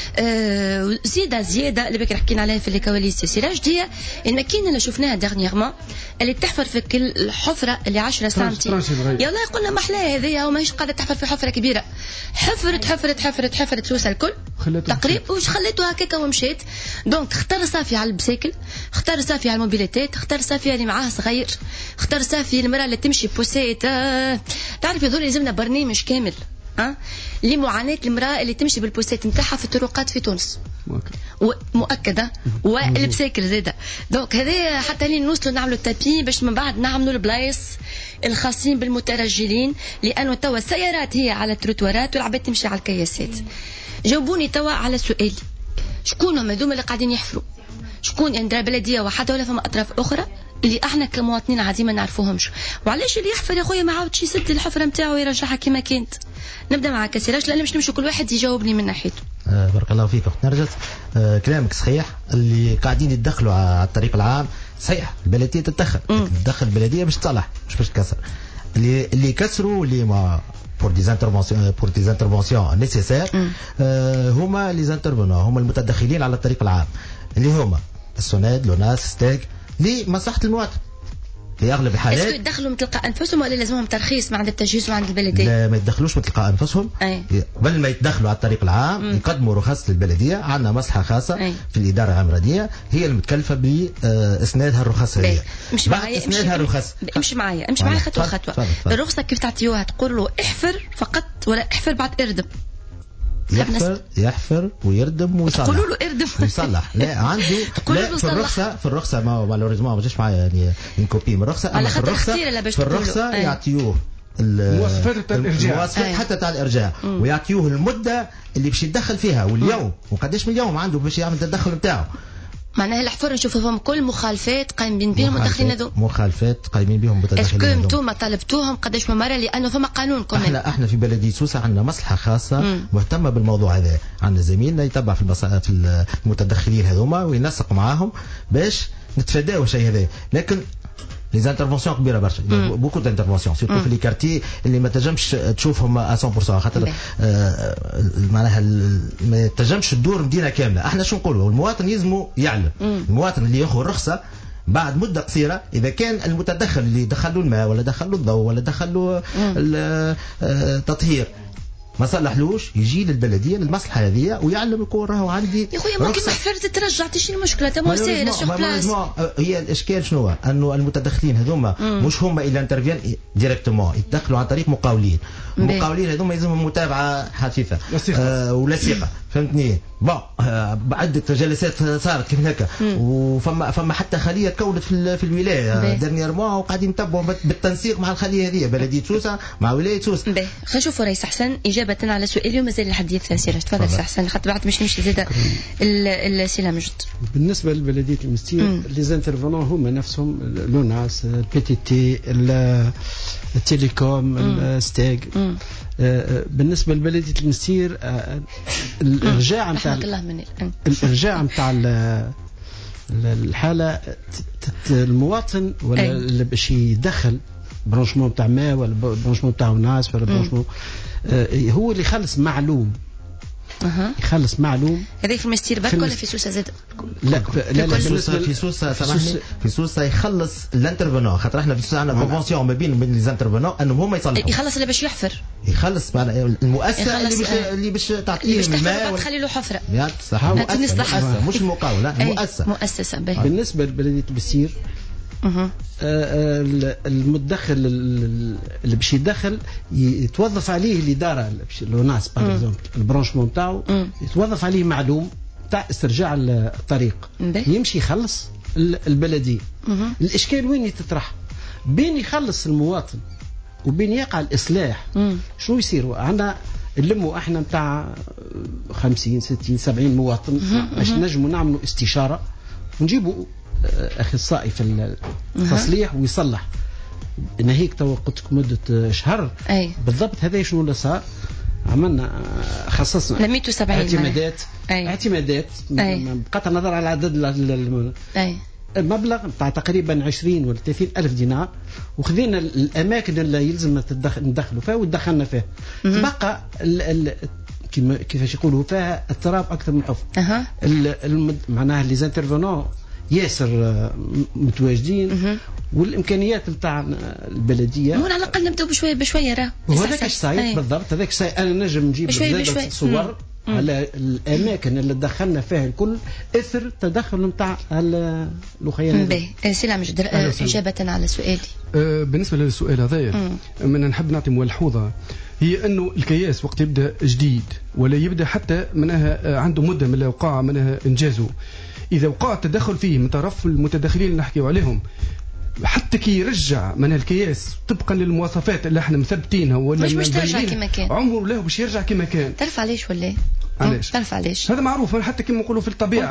زياده اللي بك حكينا عليها في الكواليس سراج دي الماكينه اللي شفناها ديرنييرمون اللي تحفر في كل الحفره اللي 10 سنتي يلا قلنا محلاها هذه وماهيش قاعده تحفر في حفره كبيره. حفرت سوسه الكل تقريبا وش خليته هكاك ومشيت. دونك اختار صافي على البسيكل اختار صافي على الموبيليتات اختار صافي اللي معاه صغير اختار صافي المراه اللي تمشي بوسيت. تعرف يظهر لازمنا برنامج كامل لمعاناة المرأة اللي تمشي بالبوسات نتاعها في الطرقات في تونس مؤكدة والبساكل زادة. دونك هذا حتى لين نوصلوا نعملوا التابي باش من بعد نعملوا البلايص الخاصين بالمترجلين لأنه توا السيارات هي على التروتوارات والعباد تمشي على الكياسات. جاوبوني توا على سؤالي شكون هم هذوما اللي قاعدين يحفروا؟ شكون يعني بلدية واحدة ولا فما أطراف أخرى اللي احنا كمواطنين عادي ما نعرفوهمش؟ وعلاش اللي يحفر يا خويا ما عاودش يسد الحفره نتاعو ويرجعها كما كانت؟ نبدا معك سراج لان باش نمشي كل واحد يجاوبني من ناحيته. بارك الله فيك اخت نرجس. كلامك صحيح. اللي قاعدين يتدخلوا على الطريق العام صحيح البلديه تتدخل البلديه باش تصلح مش باش تكسر. اللي يكسروا اللي ما pour des interventions nécessaires هما لي زانترفونون هما المتدخلين على الطريق العام اللي هما السوناد لوناس ستاك لمصلحة المواطن في أغلب الحالات. اسكو يدخلوا من تلقاء أنفسهم ولا لازمهم ترخيص عند التجهيز وعند البلدية؟ لا ما يدخلوش من تلقاء أنفسهم قبل ما يتدخلوا على الطريق العام يقدموا رخص للبلدية. عندنا مصلحة خاصة في الإدارة العمرانية هي المتكلفة بإسناد هالرخص هذه. مش معايا امشي معايا خطوة. الرخصة كيف تعطيوها؟ تقول له احفر فقط ولا احفر بعد اردم؟ يحفر ويردم ويصلح. تقولوا له اردم ويصلح. لا عنده لا في الرخصه ما مالوريزمون ما جاش معايا يعني نكوبي من الرخصه. على خاطر في الرخصه يعطيوه مواصفات الارجاع حتى تاع الارجاع ويعطيوه المده اللي باش يتدخل فيها واليوم وقداش من يوم عنده باش يعمل التدخل نتاعو. معناها الحفر نشوفوا فيهم كل مخالفات قايمين بهم المتدخلين هذو. مخالفات قايمين بهم المتدخلين. اسكو انتم طلبتوهم قداش من مره لانه فما قانون كمان؟ احنا في بلديه سوسه عندنا مصلحه خاصه مهتمه بالموضوع هذا. عندنا زميلنا يتبع في المتدخلين هذوما وينسق معاهم باش نتفاداو شيء هذا. لكن لي زانترفونسيون كبيره برشا بوكو دانترفونسيون سيرتو في لي كارتي اللي ما تنجمش تشوفهم 100% خاطر معناها ما تنجمش تدور مدينه كامله. احنا شو نقولوا المواطن يلزمو يعلم. المواطن اللي ياخذ الرخصه بعد مده قصيره اذا كان المتدخل اللي دخل له الماء ولا دخل له الضوء ولا دخل له التطهير ما صلحلوش يجي للبلديه للمصلحه هذه ويعلم يقول راهو عندي يا خويا ممكن حفرت ترجع تشي المشكله تما ساهله سور بلاص. هي الاشكال شنو هو؟ انه المتدخلين هذوما مش هما اللي انترفيان ديريكتومون يتدخلوا عن طريق مقاولين. المقاولين هذوما يلزمهم متابعه حثيثه ولصيقه فهمتني. بعدة جلسات صارت كيف هكا وفما حتى خليه تكونت في الولايه ديرنييرمون وقاعدين نتبعوا بالتنسيق مع الخليه هذه بلديه سوسه مع ولايه سوسه. خلينا نشوفوا رئيس حسن اجابه على سؤالي ومازال الحديث سير. تفضل سي حسن خاطر بعد باش نمشي زاده السي مجد. بالنسبه لبلديه المستير لي زانترفونون هما نفسهم لوناس البي تي تي التيليكوم الستاغ. بالنسبه لبلديه المستير الارجاع نتاع الحاله الواطن ولا اللي باش يدخل برونشمون نتاع ماء ولا برونشمون نتاع ناس ولا برونشمون هو اللي يخلص معلوم. يخلص معلوم. هذا في المستير برك ولا في سوسه زاد؟ لا في سوسه سامحني في سوسه يخلص الانترفونون خاطر احنا في سوسه عندنا كونفونسيون ما بين لي زانترفونون انهم هما يصلحوا. يخلص اللي باش يحفر. يخلص المؤسسه اللي باش تعطيه الماء تخلي له حفره. صح مؤسسه مش المقاوله مؤسسه. بالنسبه لبلديه المستير المتدخل اللي باش يدخل يتوظف عليه الاداره لو ناس باغ اكزومبل البرونشمون نتاعو يتوظف عليه معلوم تاع استرجاع الطريق يمشي يخلص البلديه. الاشكال وين يتطرح بين يخلص المواطن وبين يقع الاصلاح. شنو يصير عندنا نلموا احنا نتاع 50 60 70 مواطن باش نجموا نعملوا استشاره ونجيبوا اخصائي في التصليح ويصلح. ناهيك تو قلت لك مده شهر بالضبط. هذا شنو اللي صار؟ عملنا خصصنا 170 اعتمادات بقطع النظر على عدد المبلغ بتاع تقريبا 20 ولا 30 ألف دينار وخذينا الأماكن اللي يلزم ندخلوا فيها ودخلنا فيها. بقى كيفاش يقولوا فيها التراب أكثر من حفر. معناها لي زانترفونون ياسر متواجدين والامكانيات نتاع البلديه هو على الاقل نبداو بشويه بشويه راه وهذاك السايت بالضبط. هذاك السايت انا نجم نجيب زاده صور على الاماكن اللي دخلنا فيها الكل اثر تدخل نتاع الاخيان. سي مجد اجابه على سؤالي. بالنسبه للسؤال هذا من نحب نعطي ملحوظه هي انه الكياس وقت يبدا جديد ولا يبدا حتى منها عنده مده من الوقاع منها انجازه إذا وقع التدخل فيه من طرف المتدخلين اللي نحكيو عليهم حتى كي يرجع من الكياس طبقا للمواصفات اللي احنا مثبتينها ولا مش ترجع كما كان عمره له باش يرجع كما كان. تعرف علاش ولا تعرف علاش؟ هذا معروف حتى كما نقولوا في الطبيعه.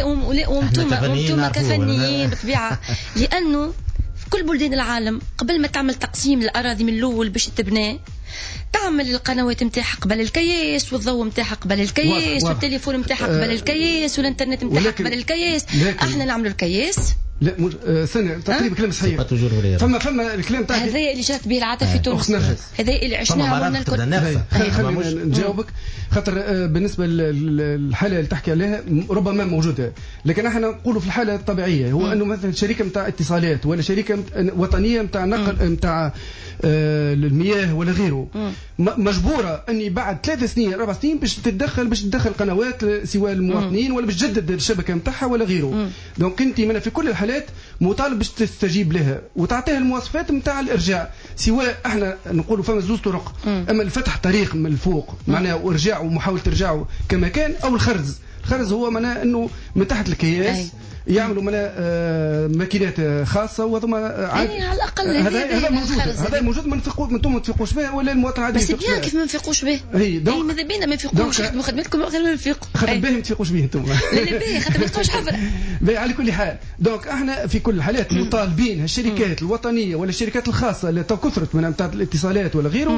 وانتم كفنيين بالطبيعه لانه في كل بلدان العالم قبل ما تعمل تقسيم الاراضي من الاول باش تبنى تعمل القنوات نتاعها قبل الكياس والضوء نتاعها قبل الكياس والتليفون نتاعها قبل الكياس والانترنت نتاعها قبل الكياس. احنا نعملوا الكياس لا سنة تقريبا كلام صحيح. فما الكلام تاع هذا اللي جات به العاطفه في تونس. هذا اللي عشناه عملنا الكل. خلينا نجاوبك خاطر بالنسبه للحاله اللي تحكي عليها ربما موجوده لكن احنا نقولوا في الحاله الطبيعيه هو انه مثلا شركه نتاع اتصالات ولا شركه وطنيه نتاع نقل نتاع المياه ولا غيره مجبوره اني بعد 3 سنين 4 سنين باش تدخل قنوات سواء المواطنين ولا باش تجدد الشبكه نتاعها ولا غيره. دونك انت من في كل الحالات مطالب باش تستجيب لها وتعطيها المواصفات نتاع الارجاع. سواء احنا نقولوا فما زوج طرق اما الفتح طريق من الفوق معناها وارجاع ومحاوله ارجاعه كما كان او الخرز هو معناه انه من تحت الكياس يعملوا ماكينات خاصه وهذوما يعني على الاقل هذا موجود ما نفيقوش به ولا المواطن عادي بس بيان كيف ما نفيقوش به. ماذا بينا ما نفيقوش خدموا خدمتكم غير ما نفيقوا خاطر باهي ما تفيقوش به انتم لا باهي خاطر ما تلقاوش حفر على كل حال. دونك احنا في كل الحالات مطالبين الشركات الوطنيه ولا الشركات الخاصه اللي كثرت من نتاع الاتصالات ولا غيره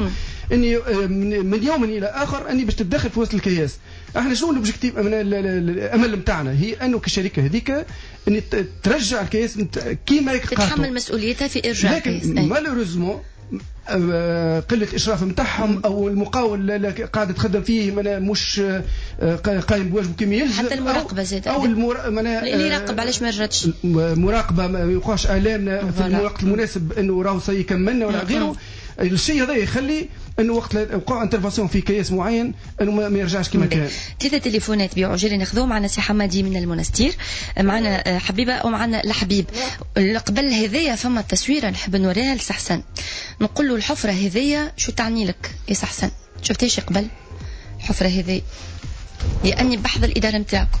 اني من يوم الى اخر اني باش تتدخل في وسط الكياس. احنا شنو الاوبجيكتيف الامل نتاعنا هي انه كشركه هذيك ان ترجع الكياس كيما تتحمل مسؤوليتها في ارجاع الكياس. لكن مالوريزمون قله اشراف نتاعهم او المقاول اللي قاعد تخدم فيه مش قايم بواجبه كما يلزم، حتى المراقبه زاد او اللي يراقب علاش ما رجعتش، مراقبه ما يبقاش اعلان في الوقت المناسب انه راهو سيكملنا ولا غيره. الشيء هذا يخلي انه وقت وقع انترفاسيون في كياس معين انه ما يرجعش كما كان. 3 تليفونات بعجاله ناخذوهم. معنا سي حمادي من المنستير، معنا حبيبه ومعنا الحبيب. قبل هذيا فما تصويره نحب نوريها لسحسن، نقول له الحفره هذيا شو تعني لك يا سحسن؟ شفتيش قبل الحفره هذي؟ لاني بحضر الاداره نتاعكم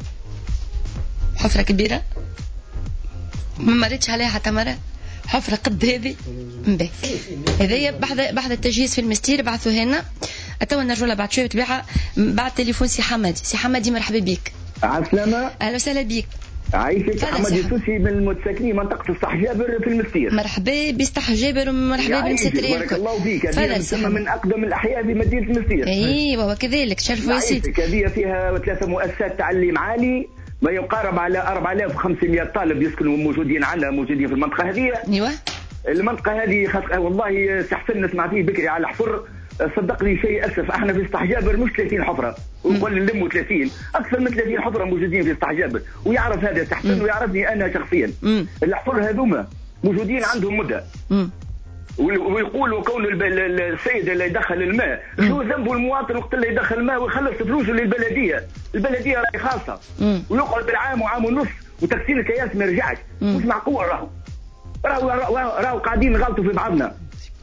حفره كبيره ما مريتش عليها حتى مره. حفرة قد هذه مباك هذيا بعد التجهيز في المستير بعثوا هنا أتوا نرجولا بعد شوية بتبيعها بعد تليفون سي حمادي. سي حمادي مرحبا بك. عسلامة. أهلا وسهلا بك. عايشك حمادي توسي من المتساكنين منطقة الصح جابر في المستير. مرحبا بصح جابر ومرحبا بمسترين. بارك الله فيك. هذه من أقدم الأحياء في مدينة المستير. أيوة وكذلك شرفوا يا سيدي. هذه فيها 3 مؤسسات تعليم عالي ما يقارب على 4500 طالب يسكنوا موجودين عندنا موجودين في المنطقة هذه. ايوه المنطقة هذه والله استحسن نسمع فيه بكري على الحفر. صدقني شيء أسف احنا في استحجابر مش 30 حفرة ونقول نلموا 30 أكثر من 30 حفرة موجودين في استحجابر ويعرف هذا استحسن ويعرفني أنا شخصيا. الحفر هذوما موجودين عندهم مدة ويقولوا كون السيد اللي يدخل الماء شو ذنبه المواطن وقت اللي يدخل الماء ويخلص فلوسه للبلدية. البلدية راهي خاصة ويقعد بالعام وعام ونص وتكسير الكياس ما يرجعش. مش معقول. راهو قاعدين نغلطوا في بعضنا.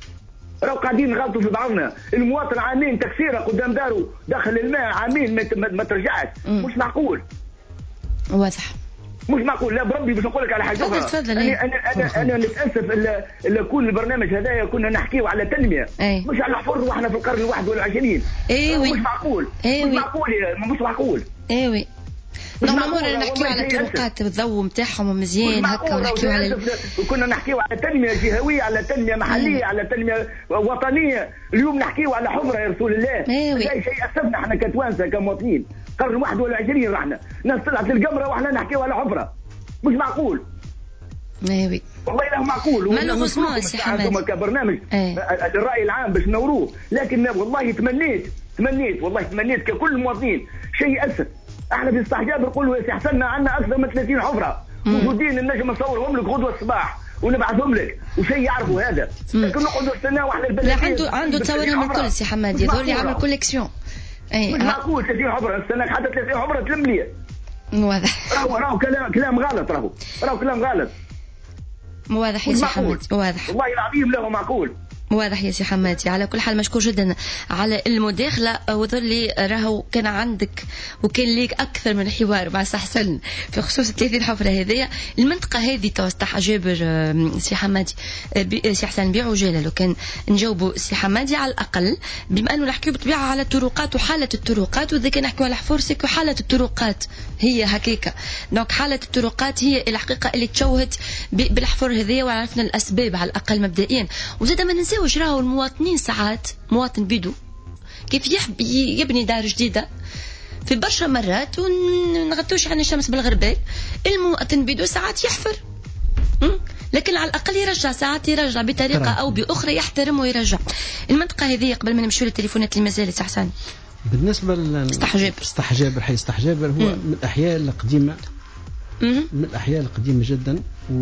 المواطن عامين تكسيره قدام داره داخل الماء عامين ما ترجعش. مش معقول. واضح مش معقول. لا بربي باش نقول لك على حاجه اخرى. انا نتاسف الا كون البرنامج هذايا كنا نحكيو على تنميه مش على حفر واحنا في القرن 21. مش معقول. مش معقول. ايوي نورمالمون نحكيو على الطرقات الضوء نتاعهم مزيان هكا ونحكيو على وكنا نحكيو على تنميه جهويه على تنميه محليه على تنميه وطنيه. اليوم نحكيو على حفره يا رسول الله. شيء اسفنا احنا كتوانسه كمواطنين قرن 21 رحنا ناس طلعت للقمره واحنا نحكيو على حفره. مش معقول. ايوي والله لا معقول. مالوغوزمون سي حمادي كبرنامج الراي العام باش نوروه. لكن والله تمنيت ككل المواطنين شيء اسف. احنا في استحجاب نقولوا يا سي حسنا عندنا اكثر من 30 حفره موجودين النجم نصورهم لك غدوه الصباح ونبعثهم لك وشيء يعرفوا هذا. لكن نقعدوا نستناو احنا البلديه. لا عنده تصورهم الكل سي حمادي يظهر لي عمل كوليكسيون. مش معقول 30 حفره نستناك حتى 30 حفره تلم لي. واضح. راهو كلام غلط. راهو كلام غلط. واضح يا سي حمادي. واضح والله العظيم له معقول. واضح يا سي حمادي. على كل حال مشكور جدا على المداخله. وظل لي راهو كان عندك وكان ليك اكثر من حوار مع سحسن في خصوص 30 حفره هذيا. المنطقه هذه تو استحجابر سي حمادي سي حسن بيعوا جاله. لو كان نجاوبوا سي حمادي على الاقل بما انه نحكيو بطبيعه على الطرقات وحاله الطرقات واذا كان نحكيو على الحفر سيكو حاله الطرقات هي هكيكا. دونك حاله الطرقات هي الحقيقه اللي تشوهت بالحفر هذيا وعرفنا الاسباب على الاقل مبدئيا. وزاد ما ننساوش راهو المواطنين ساعات مواطن بيدو كيف يحب يبني دار جديده في برشا مرات ونغطوش عن الشمس بالغربال. المواطن بيدو ساعات يحفر لكن على الاقل يرجع ساعات يرجع بطريقه او باخرى يحترم ويرجع. المنطقه هذه قبل ما نمشيو للتليفونات اللي مازالت حسن بالنسبه استحجابر حي استحجابر هو من الاحياء القديمه جدا.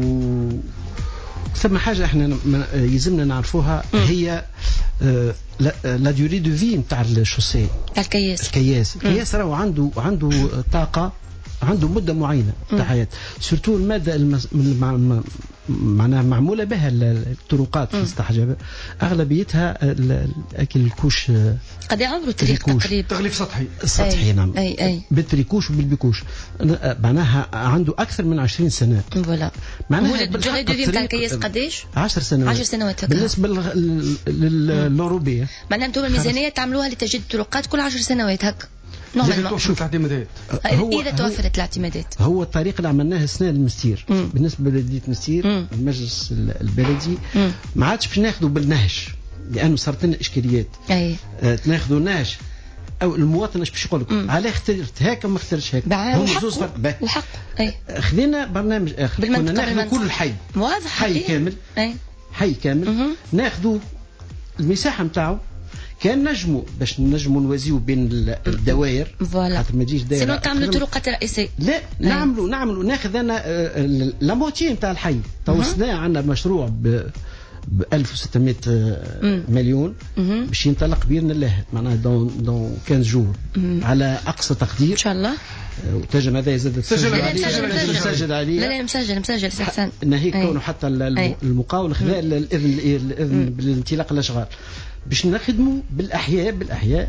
ثم حاجه احنا يلزمنا نعرفوها هي لا ديوري دو في نتاع الشوسي الكياس راهو عنده طاقه عنده مده معينه تاع حياه. سورتو الماده معناها معموله بها الطرقات في استحجاب اغلبيتها اكل الكوش قد عمره تقريبا تغليف سطحي نعم أي. بالتريكوش وبالبيكوش معناها عنده اكثر من 20 سنه. فوالا معناها الدوري دو في نتاع الكياس قداش 10 سنوات هكا. بالنسبه للاوروبيه معناها انتم الميزانيه تعملوها لتجديد الطرقات كل 10 سنوات هكا توفرت الاعتمادات. إذا توفرت الاعتمادات هو الطريق اللي عملناه السنة المستير. بالنسبة لبلدية مستير المجلس البلدي ما عادش باش ناخذوا بالنهج لانه صارت لنا اشكاليات. ناخذوا ناش او المواطن ايش باش يقول لك علاه اخترت هكا ما اخترتش هكا هم زوز الحق. خذينا برنامج اخر كنا ناخذوا كل حي واضح حي كامل حي كامل ناخذوا المساحه نتاعو كان نجموا باش نجموا نوازيو بين الدوائر خاطر ما تجيش دايره سينو تعملوا طرقات رئيسيه. لا نعملوا ناخذ انا لا موتي نتاع الحي توسنا عندنا مشروع ب 1600 مليون باش ينطلق باذن الله معناها دون 15 جور على اقصى تقدير ان شاء الله. وتجم هذا يزيد مسجل عليه. لا مسجل استحسان ناهيك كونه حتى المقاول خذا الاذن بالانطلاق الاشغال باش نخدموا بالاحياء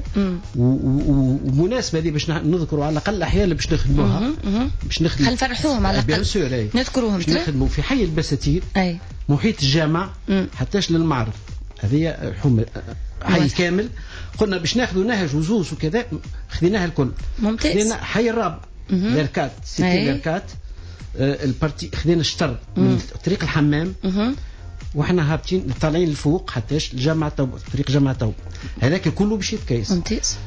ومناسبه هذه باش نذكروا على الاقل الاحياء اللي باش نخدموها باش نخدم خل نفرحوهم على الاقل نذكروهم باش نخدموا في حي البساتين محيط الجامع حتىش للمعرض هذه حي كامل قلنا باش ناخذوا نهج وزوز وكذا خذيناها الكل ممتاز. خذينا حي الرابع ليركات سيتي ليركات البارتي خذينا الشطر من طريق الحمام وحنا هابطين طالعين لفوق حتىش الجامعة توبة طريق جامعة توبة هذاك كله باش يتكيس. ممتاز.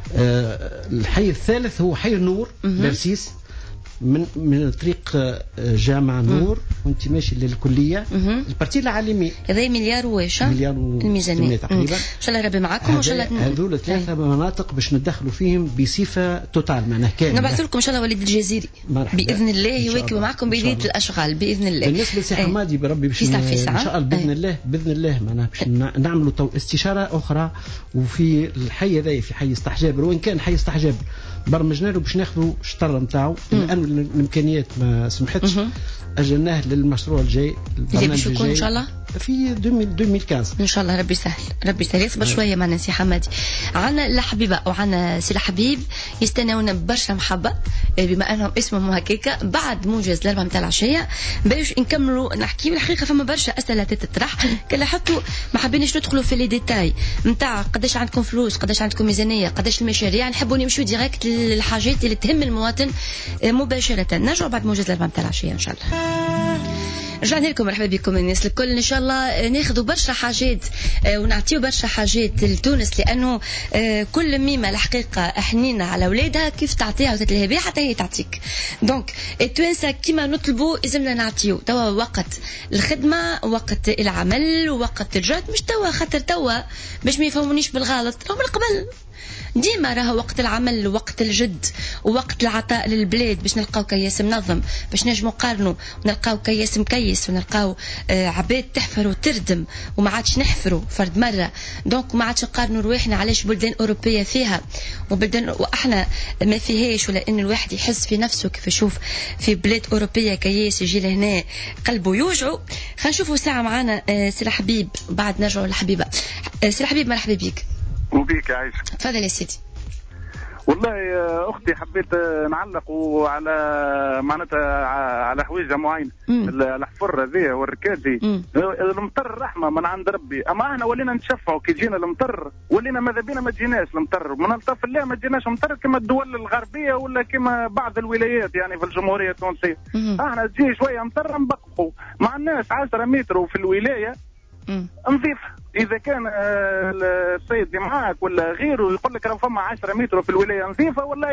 الحي الثالث هو حي النور برسيس من طريق جامعة نور وانت ماشي للكلية البارتي العالمي هذا مليار واش الميزانية تقريبا ان شاء الله ربي معكم وان شاء الله هذول ثلاثة مناطق باش ندخلوا فيهم بصفة توتال معناها كامل. نبعث لكم ان شاء الله وليد الجزيري باذن الله يواكب معكم بداية الاشغال باذن الله. بالنسبة لسي حمادي بربي باش ان شاء الله باذن الله معناها باش نعملوا استشارة اخرى وفي الحي هذا في حي استحجابر وان كان حي استحجابر برمجنا له باش ناخذوا الشطر نتاعو لانه الامكانيات ما سمحتش اجلناه للمشروع الجاي البرنامج الجاي ان شاء الله في 2015 ان شاء الله. ربي يسهل يصبر شويه معنا سي حمادي. عنا الحبيبه وعنا سي الحبيب يستناونا برشا محبه بما انهم اسمهم هكاكا بعد موجز الاربعه نتاع العشيه باش نكملوا نحكيو. الحقيقه فما برشا اسئله تطرح كلا حطوا ما حابينش ندخلوا في لي ديتاي نتاع قداش عندكم فلوس قداش عندكم ميزانيه قداش المشاريع نحبوا نمشيو ديريكت للحاجات اللي تهم المواطن مباشره. نرجعوا بعد موجز الاربعه نتاع العشيه ان شاء الله. رجعنا لكم مرحبا بكم الناس الكل ان شاء الله ناخذوا برشا حاجات ونعطيو برشا حاجات لتونس لانه كل ميمه الحقيقه حنينه على اولادها كيف تعطيها وتتلهي بها حتى هي تعطيك. دونك التوانسه كيما نطلبوا لازمنا نعطيو توا وقت الخدمه وقت العمل ووقت الجهد مش توا خاطر توا باش ما يفهمونيش بالغلط راهو من قبل ديما راهو وقت العمل ووقت الجد ووقت العطاء للبلاد باش نلقاو كياس منظم باش نجمو نقارنوا ونلقاو كياس مكيس ونلقاو عباد تحفر وتردم وما عادش نحفروا فرد مره. دونك ما عادش نقارنوا رواحنا علاش بلدان اوروبيه فيها وبلدان واحنا ما فيهاش ولا ان الواحد يحس في نفسه كيف يشوف في بلاد اوروبيه كياس يجي لهنا قلبه يوجعه. خلينا نشوفوا ساعه معنا سي الحبيب بعد نرجعوا للحبيبه. سي الحبيب مرحبا بك. وبيك عايش. تفضل يا سيدي. والله اختي حبيت نعلق على معناتها على حويجه معينه الحفر هذه والركازي المطر رحمه من عند ربي اما احنا ولينا نتشفعوا كي جينا المطر ولينا ماذا بينا ما تجيناش المطر من الطف الله ما تجيناش مطر كما الدول الغربيه ولا كما بعض الولايات يعني في الجمهوريه التونسيه. احنا تجي شويه مطر نبقوا مع الناس 10 متر في الولايه نظيف. اذا كان السيد اللي معاك ولا غيره يقول لك راه فما 10 متر في الولايه نظيفه والله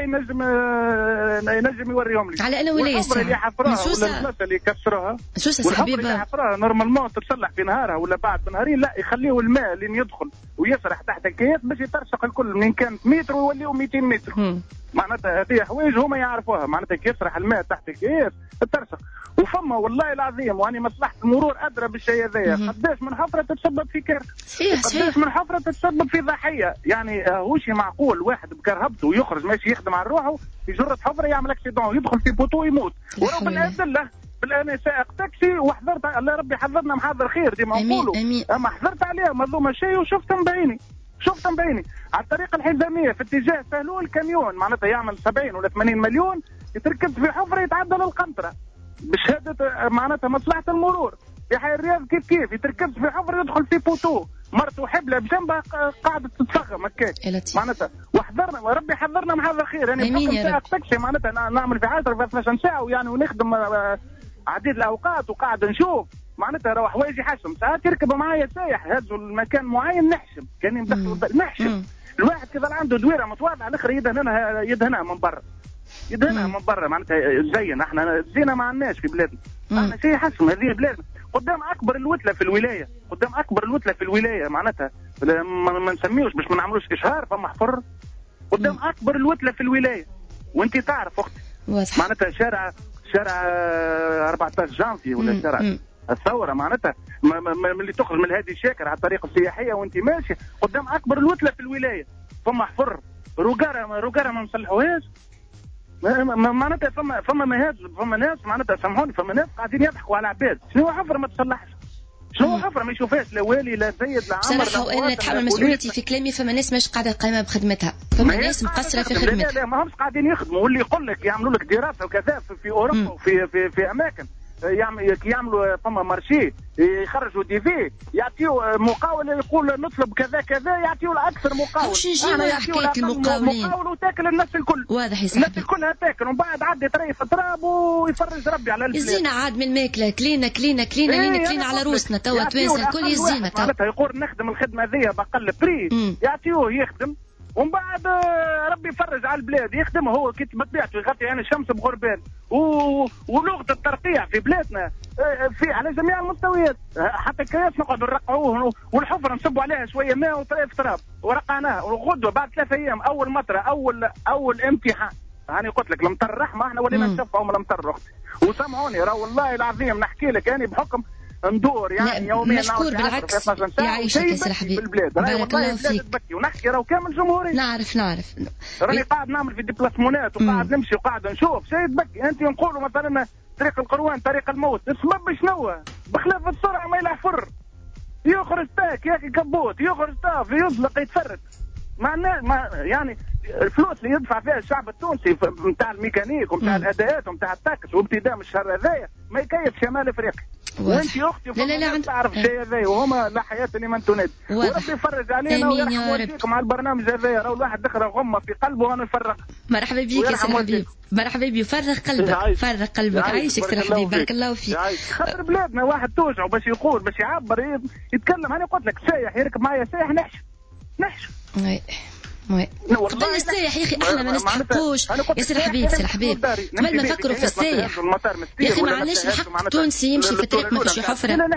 ينجم يوريهم لك على انا ولايه اللي حفروها ولا البلاصه اللي كسروها سوسه حبيبه اللي حفروها نورمالمون تتصلح في نهارها ولا بعد نهارين لا يخليوا الماء لين يدخل ويسرح تحت الكيات باش يترشق الكل منين كانت متر ويوليوا 200 متر. معناتها هذه حوايج هما يعرفوها معناتها كي يسرح الماء تحت الكيات تترشق. وفما والله العظيم واني مصلحه المرور ادرى بالشيء هذايا قداش من حفره تتسبب في كارثه قداش من حفره تتسبب في ضحيه. يعني هوش معقول واحد بكرهبته ويخرج ماشي يخدم على روحه يجرد حفره يعمل اكسيدون يدخل في بوتو يموت وراه بالادله انا سائق تاكسي وحضرت الله ربي حضرنا محاضر خير ديما نقولوا اما حضرت عليها مظلومه شيء وشفتهم بعيني على الطريق الحزاميه في اتجاه سهلول كاميون معناتها يعمل 70 ولا 80 مليون يتركب في حفره يتعدى للقنطره بشهاده معناتها مصلحه المرور. في حي الرياض كيف يتركب في حفره يدخل في بوتو مرته حبله بجنبها قاعده تتفخم هكاك معناتها وحضرنا وربي حضرنا محاضر خير يعني بحكم سائق تاكسي معناتها نعمل في 10 في 12 ساعه ويعني ونخدم عديد الاوقات وقاعد نشوف معناتها راه حوايجي حشم. ساعات يركب معايا سايح هزوا المكان معين نحشم، كان يمدخلوا نحشم. الواحد كذا عنده دويره متواضعه، الاخر يدهنها من برا، يدهنها من برا. معناتها زين احنا زينا ما عندناش في بلادنا، احنا شيء حشم. هذه بلادنا قدام اكبر الوتله في الولايه، قدام اكبر الوتله في الولايه. معناتها ما نسميوش باش ما نعملوش اشهار، فما حفر قدام اكبر الوتله في الولايه. وانت تعرف اختي معناتها شارع 14 جانفي ولا شارع الثوره، معناتها اللي تخرج من هذه الشاكر على الطريق السياحيه وانت ماشي قدام اكبر الوتله في الولايه، فما حفر روقاره ما نصلحوهاش. معناتها فما ناس معناتها سامحوني، فما ناس قاعدين يضحكوا على عباد. شنو حفر ما تصلحش؟ شنو حفر ما يشوفهاش لا والي لا سيد لا عمر. بصراحه وانا نتحمل مسؤوليتي في كلامي. فما ناس مش قاعده قايمه بخدمتها، فما ناس مقصره في خدمتها. لا ما همش قاعدين يخدموا، واللي يقول لك يعملوا لك دراسه وكذا في اوروبا وفي اماكن يعملوا فما مارشي يخرجوا ديفي يعطيوا مقاول يقول نطلب كذا كذا يعطيوا الاكثر مقاول. واش نجيو حكايه المقاولين؟ مقاول وتاكل الناس الكل واضح يا صاحبي، الناس كلها تاكل ومن بعد عدي طريف تراب ويفرج ربي على البلاد. يزينا عاد من الماكله كلينا كلينا على روسنا توا توانسه الكل يزينا توا. معناتها يقول نخدم الخدمه ذي بقل بري يعطيوه يخدم ومن بعد ربي يفرج على البلاد يخدمه هو كي بطبيعته يغطي يعني الشمس بغربال. ولغه الترقيع في بلادنا في على جميع المستويات، حتى الكياس نقعد نرقعوه والحفره نصبوا عليها شويه ماء وطريف تراب ورقعناها. وغدوه بعد 3 ايام اول مطره اول امتحان هاني قلت لك المطر رحمه احنا ولينا نشفعوا من المطر اختي. وسامحوني راه والله العظيم نحكي لك انا بحكم ندور يعني يوميا مشكور بالعكس يعيشك يا سي الحبيب بارك الله فيك. ونحكي راه كامل جمهوري نعرف راني قاعد نعمل في ديبلاسمونات وقاعد نمشي وقاعد نشوف شيء تبكي. انت نقولوا مثلا طريق القروان طريق الموت السبب شنو؟ بخلاف السرعه ما يلحفر يخرج تاك ياكل كبوت يخرج طاف يزلق يتفرد ما يعني الفلوس اللي يدفع فيها الشعب التونسي نتاع الميكانيك ونتاع الاداءات ونتاع التاكس وابتداء من الشهر هذايا ما يكيف شمال افريقيا. وانت اختي لا تعرف الشيء هذايا وهما لا حياه لمن تنادي. وربي يفرج علينا ويرحم والديكم على البرنامج هذايا. راه الواحد دخل غمه في قلبه وانا نفرق. مرحبا بك يا سي الحبيب مرحبا بك فرغ قلبك عايشك سي الحبيب بارك الله فيك. خاطر بلادنا واحد توجعه باش يقول باش يعبر يتكلم. انا قلت لك سايح يركب معايا سايح نحشم قبل السايح يا اخي احنا ما نستحقوش يا سي الحبيب قبل ما نفكروا في السايح يا اخي معلش الحق التونسي يمشي في الطريق ما فيش حفره.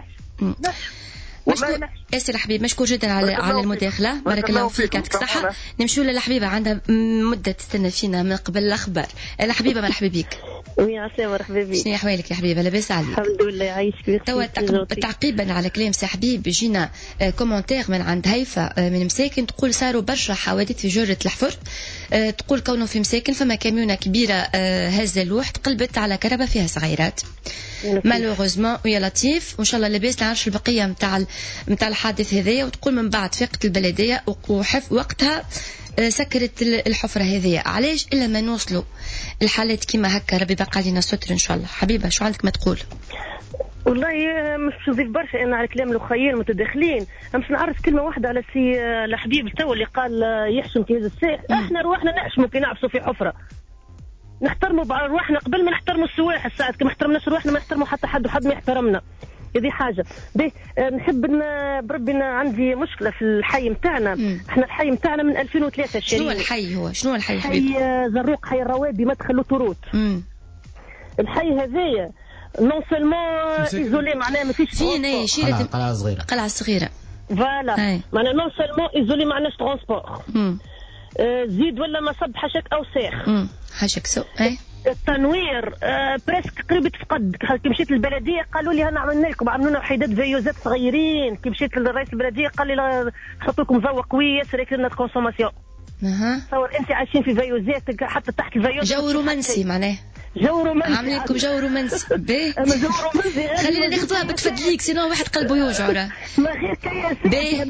يا سي الحبيب مشكور جدا على المداخله بارك الله فيك يعطيك الصحه. نمشوا للحبيبه عندها مده تستنى فينا من قبل الاخبار. الحبيبه مرحبا بك. ويا عسلامة مرحبا بك. شنو احوالك يا حبيبه لاباس عليك؟ الحمد لله يعيشك. توا تعقيبا على كلام سي حبيب جينا كومنتير من عند هيفا من مساكن تقول صاروا برشا حوادث في جرة الحفر. تقول كونه في مساكن فما كاميونه كبيره هزه لوح تقلبت على كربه فيها صغيرات مالوغوزمون ويا لطيف وان شاء الله لاباس نعرفش البقيه نتاع الحادث هذايا. وتقول من بعد فاقت البلديه وقتها سكرت الحفره هذيا. علاش الا ما نوصلوا الحالات كيما هكا؟ ربي بقى لنا ستر ان شاء الله. حبيبه شو عندك ما تقول؟ والله مش نضيف برشا انا على كلام الاخيين المتداخلين. باش نعرف كلمه واحده على سي الحبيب تو اللي قال يحشم كي هذا السايح. احنا رواحنا نحشموا كي نعبسوا في حفره نحترموا رواحنا قبل ما نحترموا السواح. الساعات كما احترمناش رواحنا ما نحترموا حتى حد وحد ما يحترمنا. هذه حاجه نحب بربي عندي مشكله في الحي نتاعنا. احنا الحي نتاعنا من 2003 شنو الحي هو شنو الحي حي زروق حي الروابي مدخل لطروط. الحي هذايا نون سولمون ايزولي معناها ما فيش فين شيله قلعه صغيره فوالا معناها نون سولمون ايزولي معناش ترونسبور. زيد ولا ما صب حشك او ساخ حشك سو التنوير بريسك قريب تفقد. كي مشيت للبلديه قالوا لي هنا عملنا لكم عملوا لنا وحيدات فيوزات صغيرين. كي مشيت للرئيس البلديه قال لي نحط لكم ضوء قوي ياسر يكثر لنا الكونسوماسيون. تصور انت عايشين في فيوزات حتى تحت الفيوز جو رومانسي معناه جو رومانسي عاملين لكم جو رومانسي باهي. انا جو رومانسي خلينا ناخذوها بتفدليك سينو واحد قلبه يوجع راه ما غير كياسين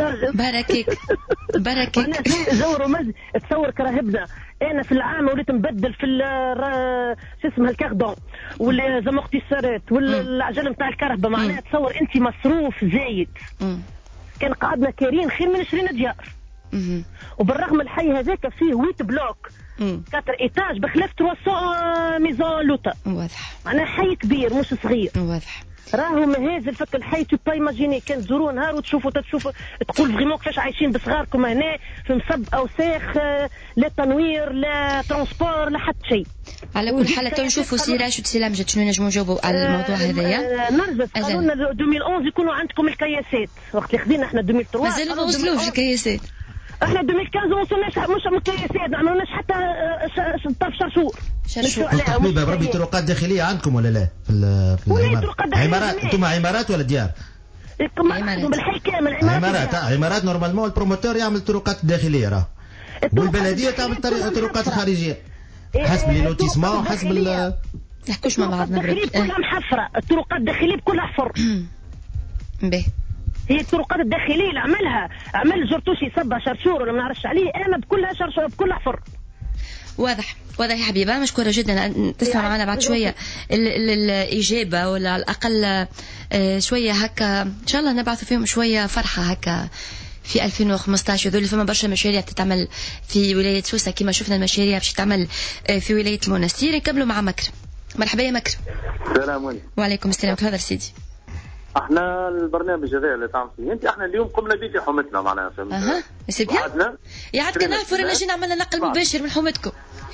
باركيك جو رومانسي. تصور كراهبنا انا في العام وليت نبدل في شو اسمها الكاردون ولا زامورتيسورات ولا العجله نتاع الكهرباء. معناها تصور انت مصروف زايد. كان قعدنا كارين خير من 20 ديار. وبالرغم الحي هذاك فيه 8 بلوك 4 ايتاج بخلاف 300 ميزون لوتا. واضح معناها حي كبير مش صغير. واضح راهو مهازل فك الحي تو با ايماجيني كان تزوروا نهار وتشوفوا تقول فريمون كيفاش عايشين بصغاركم هنا في مصب اوساخ، لا تنوير لا ترونسبور لا حتى شيء. على كل حال تو نشوفوا سيراش وتسلامجت شنو نجموا نجاوبوا على الموضوع هذايا. نرجس قالوا لنا 2011 يكونوا عندكم الكياسات، وقت اللي خدينا احنا 2003 مازالوا ما وصلوش الكياسات. احنا 2015 ما وصلناش مش مكياسات، ما عملناش حتى طرف شرشور. حبيبه بربي طرقات داخليه عندكم ولا لا؟ في عمارات انتم عمارات ولا ديار؟ بالحي كامل عمارات نورمالمون البروموتور يعمل طرقات داخليه راه، والبلديه تعمل طرقات خارجيه حسب لي لوتيسمون حسب نحكوش مع بعضنا برك. كلها محفره، الطرقات الداخليه بكلها حفر. باهي هي الطرقات الداخليه اللي عمل جرتوشي صبها شرشور ولا ما نعرفش عليه، انا بكلها شرشور بكلها حفر. واضح يا حبيبه، مشكوره جدا تسمع معنا بعد شويه الاجابه، ولا على الاقل شويه هكا ان شاء الله نبعث فيهم شويه فرحه هكا في 2015. ذول فما برشا مشاريع تتعمل في ولايه سوسه كما شفنا المشاريع باش تتعمل في ولايه المنستير. نكملوا مع مكرم. مرحبا يا مكرم. السلام عليكم. وعليكم السلام. تفضل سيدي. احنا البرنامج هذا اللي تعمل فيه انت، احنا اليوم قمنا به في حومتنا معناها فهمت. سي بيان. يا كان نعرفوا رانا جينا عملنا نقل مباشر من حومتكم.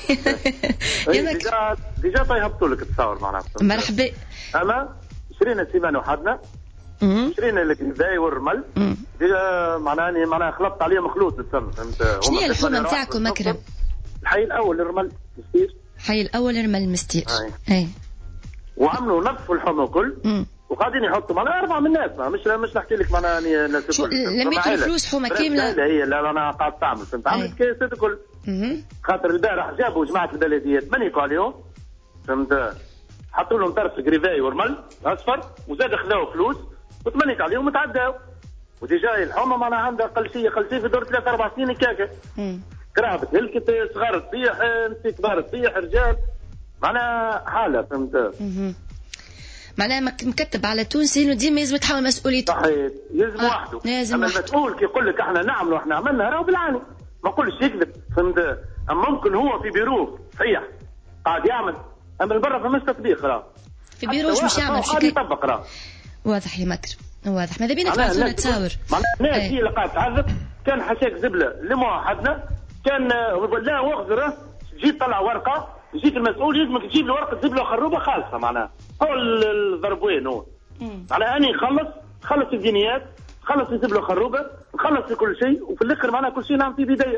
يا مكرم ديجا طيبتوا لك التصاور معناها. مرحبا. اما شرينا سيمان وحدنا، شرينا الكريفاي والرمل ديجا معناها خلطت عليه مخلوط تسمى فهمت. شنو هي الحومه نتاعكم مكرم؟ الحي الاول الرمل مستير. الحي الاول الرمل مستير. اي وعملوا نظفوا الحومه كل وقاعدين يحطوا معنا 4 من الناس، مش نحكي لك معناها الناس الكل لميت الفلوس حومه كامله. هي لا انا قاعد تعمل فهمت، عملت كيسات الكل. خاطر البارح جابوا جماعه البلديات مانيكوا عليهم فهمت، حطوا لهم طرف جريفاي ورمل اصفر وزاد خذاو فلوس وتمنيت عليهم وتعداو. وديجا الحومه معناها عندها اقل شيء في دور 3-4 سنين كاكا. كرهبت هلكت صغار تطيح نسيت كبار تطيح رجال معناها حاله فهمت. معناها مكتب على تونسي انه ديما لازم يتحمل مسؤوليته. صحيح يلزم وحده. اما المسؤول كي يقول لك احنا نعملوا احنا عملنا راهو بالعاني ما نقولش يكذب فهمت. اما ممكن هو في بيروه صحيح قاعد يعمل، اما برا فماش تطبيق راه في بيروش مش يعمل قاعد يطبق راه. واضح يا مكرم واضح. ماذا بينا تبعثونا تصاور معناها هي اللي قاعد تعذب. كان حشاك زبله لما حدنا كان لا واخذ تجي تطلع ورقه يجيك المسؤول يلزمك تجيب له ورقه زبله خروبه خالصه معناها هو الضربوين هو معناها اني خلص الدينيات خلص يجيب له خروبه نخلص كل شيء وفي الاخر معناها كل شيء نعم في بدايه.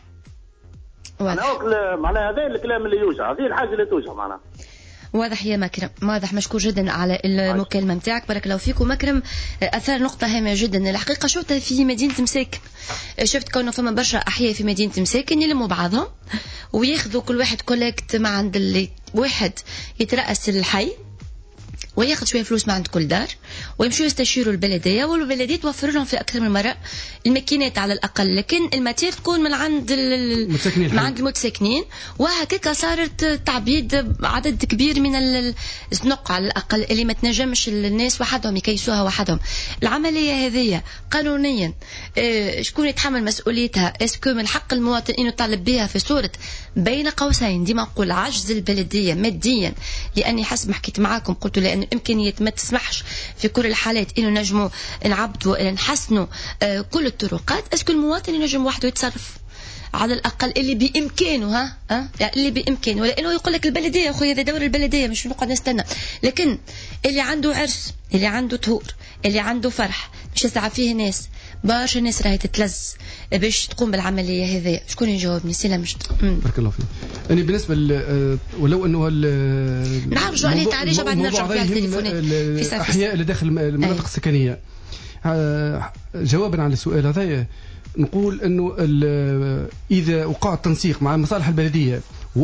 معناها هذا الكلام اللي يوجع، هذه الحاجه اللي توجع معناها. واضح يا مكرم واضح. مشكور جدا على المكالمه نتاعك بارك الله فيكم مكرم. اثار نقطه هامه جدا الحقيقه شفتها في مدينه مساكن. شفت كونه فما برشا احياء في مدينه مساكن يلموا بعضهم وياخذوا كل واحد كولكت مع عند اللي واحد يترأس الحي وياخذ شويه فلوس ما عند كل دار ويمشوا يستشيروا البلديه والبلديه توفر لهم في اكثر من مره الماكينات على الاقل، لكن الماتير تكون من عند عند المتساكنين وهكذا صارت تعبيد عدد كبير من الزنق على الاقل اللي ما تنجمش الناس وحدهم يكيسوها وحدهم. العمليه هذه قانونيا شكون يتحمل مسؤوليتها؟ اسكو من حق المواطن انه يطالب بها في صوره بين قوسين ديما نقول عجز البلديه ماديا، لاني حسب ما حكيت معاكم قلت لان الامكانيات ما تسمحش في كل الحالات انه نجموا نعبدوا نحسنوا كل الطرقات. اسكو المواطن ينجم وحده يتصرف على الاقل اللي بامكانه يعني اللي بامكانه، لانه يقول لك البلديه يا اخويا هذا دور البلديه مش نقعد نستنى. لكن اللي عنده عرس اللي عنده طهور اللي عنده فرح مش يسعى فيه ناس برشا ناس راهي تتلز باش تقوم بالعمليه هذه. شكون يجاوبني؟ سلام مجد. بارك الله فيك. أنا بالنسبه ولو انه نعرجوا عليه تعريجه بعد نرجع فيها التليفونات في الاحياء اللي داخل المناطق السكنيه. جوابا على السؤال هذا نقول انه اذا وقع التنسيق مع مصالح البلديه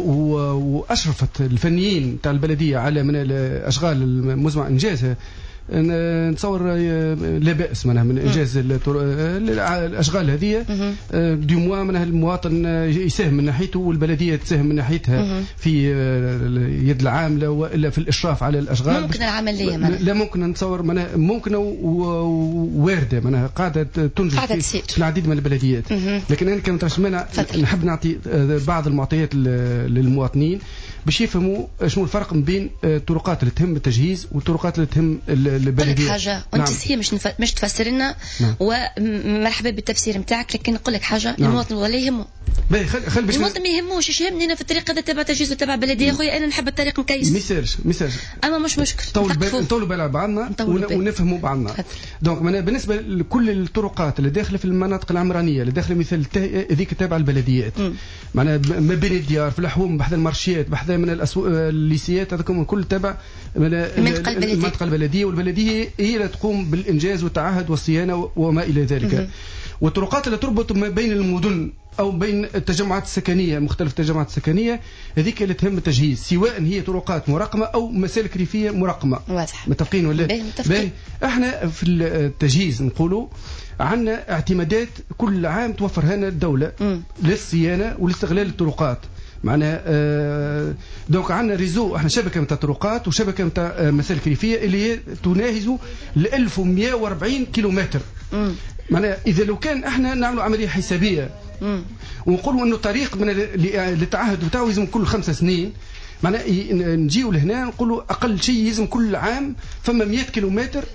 واشرفت الفنيين تاع البلديه على من الاشغال المزمع انجازها نتصور لا بأس من إنجاز الأشغال هذه دي موا منها المواطن يساهم من ناحيته والبلدية تساهم من ناحيتها في يد العاملة وإلا في الإشراف على الأشغال. ممكن العملية لا ممكن نتصور ممكن واردة منها قاعدة تنجز في العديد من البلديات. لكن أنا كنت نحب نعطي بعض المعطيات للمواطنين. باش يفهموا شنو الفرق بين الطرقات اللي تهم التجهيز والطرقات اللي تهم البلديه. حاجه وانت هي مش تفسر لنا. ومرحبا بالتفسير نتاعك، لكن نقول لك حاجه. المواطن ولا يهمه المواطن ما يهموش ايش يهمني انا في الطريق هذا تبع تجهيز وتبع بلديه. خويا انا نحب الطريق مكيس ميساج اما مش مشكل نطولوا بال بعضنا ونفهموا بعضنا. دونك بالنسبه لكل الطرقات اللي داخله في المناطق العمرانيه اللي داخله مثل هذيك تابعه البلديات معناها ما بين الديار في الحوم بحذا المارشيات بحذا من الليسيات هذاكم كل تابع المنطقه البلديه. والبلديه هي اللي تقوم بالانجاز والتعهد والصيانه وما الى ذلك. والطرقات اللي تربط ما بين المدن او بين التجمعات السكنيه مختلف التجمعات السكنيه هذيك اللي تهم التجهيز، سواء هي طرقات مرقمه او مسالك ريفيه مرقمه. واضح. متفقين ولا؟ باهي. احنا في التجهيز نقولوا عندنا اعتمادات كل عام توفرها لنا الدوله للصيانه ولاستغلال الطرقات. معناها دونك عندنا ريزو، احنا شبكه نتاع طرقات وشبكه نتاع مسالك ريفيه اللي هي تناهز 1140 كيلومتر. معناها اذا لو كان احنا نعملوا عمليه حسابيه ونقولوا انه طريق من اللي تعهد بتاعه لازم كل 5 سنين، معناها نجيو لهنا نقولوا اقل شيء لازم كل عام فما 100 كيلومتر.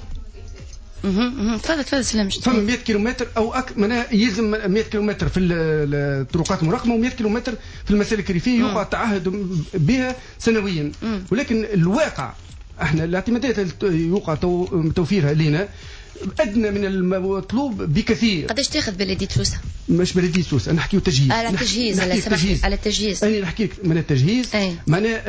تفضل سلام. فما 100 كيلومتر او معناها يلزم 100 كيلومتر في الطرقات المرقمه و100 كيلومتر في المسالك الريفيه يوقع التعهد بها سنويا. ولكن الواقع احنا الاعتمادات اللي يوقع توفيرها لنا أدنى من المطلوب بكثير. قداش تاخذ بلدية سوسة؟ مش بلدية سوسة، نحكيو تجهيز. على التجهيز على التجهيز. أنا نحكيك من التجهيز. معناها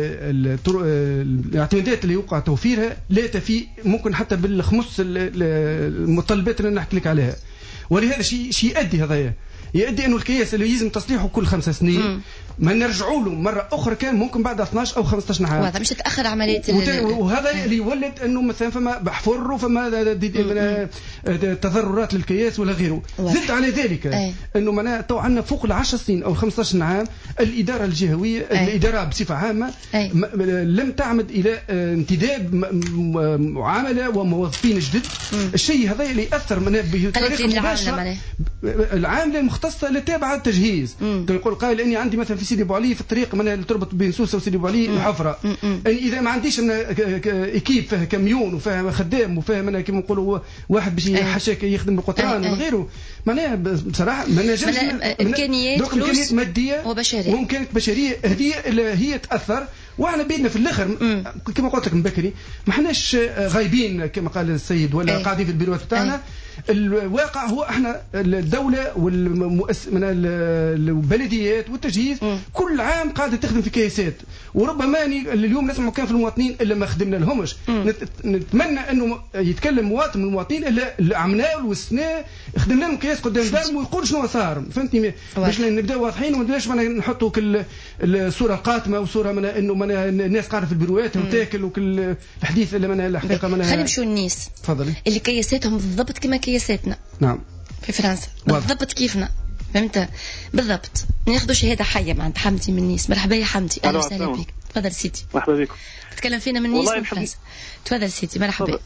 الاعتمادات اللي يوقع توفيرها لا تفي ممكن حتى بالخمس المطالبات اللي نحكي لك عليها. ولهذا شيء يؤدي هذايا يؤدي انه الكياس اللي يلزم تصليحه كل 5 سنين ما نرجعوا له مره اخرى كان ممكن بعد 12 او 15 عام. واضح مش تتاخر عمليه وهذا اللي يولد انه مثلا فما بحفر وفما تضررات للكياس ولا غيره. زدت على ذلك انه معناها تو عندنا فوق 10 سنين او 15 عام الاداره الجهويه الاداره بصفه عامه لم تعمد الى انتداب معامله وموظفين جدد. الشيء هذا اللي اثر منها بطريقه مباشره العامله المختصه اللي تابعه التجهيز. يقول قائل اني عندي مثلا في سيدي ابو علي في الطريق من اللي تربط بين سوسه وسيدي ابو علي الحفره، يعني اذا ما عنديش ايكيب فيها كاميون وفيها خدام وفيها من كما نقولوا واحد باش يحشاك يخدم بالقطران وغيره، معناها بصراحه ما نجمش امكانيات ماديه وبشريه وامكانيات بشريه هذه هي تاثر. واحنا بيدنا في الاخر كما قلت لك من بكري ما احناش غايبين كما قال السيد ولا قاعدين في البيروات بتاعنا. الواقع هو احنا الدوله من البلديات والتجهيز كل عام قاعده تخدم في كياسات، وربما اليوم نسمع كان في المواطنين الا ما خدمنا لهمش. نتمنى انه يتكلم مواطن من المواطنين الا عملناه وسناه خدمنا لهم كياس قدام دارهم ويقول شنو صار. فهمتني باش نبداو واضحين وما نبداوش نحطوا الصوره القاتمه وصوره من انه الناس قاعده في البيروات وتاكل وكل الحديث اللي من الحقيقه منها. خلينا نمشيو الناس تفضلي اللي كياساتهم بالضبط كما كياساتنا. نعم في فرنسا بالضبط كيفنا. فهمت بالضبط. ناخذوا شهاده حيه مع حمدي من نيس. مرحبا يا حمدي اهلا وسهلا بك. تفضل سيدي. مرحبا بكم. تتكلم فينا من نيس من فرنسا. تفضل سيدي مرحبا.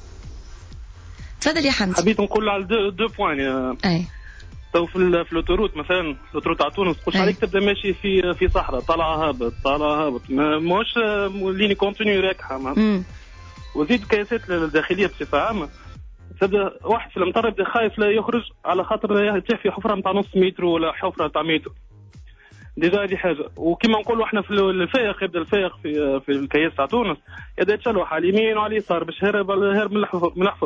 تفضل يا حمدي. حبيت نقول على دو بوين. اي تو في الاوتوروت مثلا الاوتوروت تاع تونس تقولش عليك تبدا ماشي في صحراء طالع هابط ماهوش ليني كونتينيو راكحه. وزيد الكياسات الداخليه بصفه عامه تبدا واحد في المطر يبدا خايف لا يخرج على خاطر يطيح في حفره نتاع نص متر ولا حفره تاع متر. ديجا هذه حاجه. وكما نقولوا احنا في الفايق يبدا الفايق في الكياس تاع تونس يبدا يتشلوح على اليمين وعلى اليسار باش هرب من الحفر.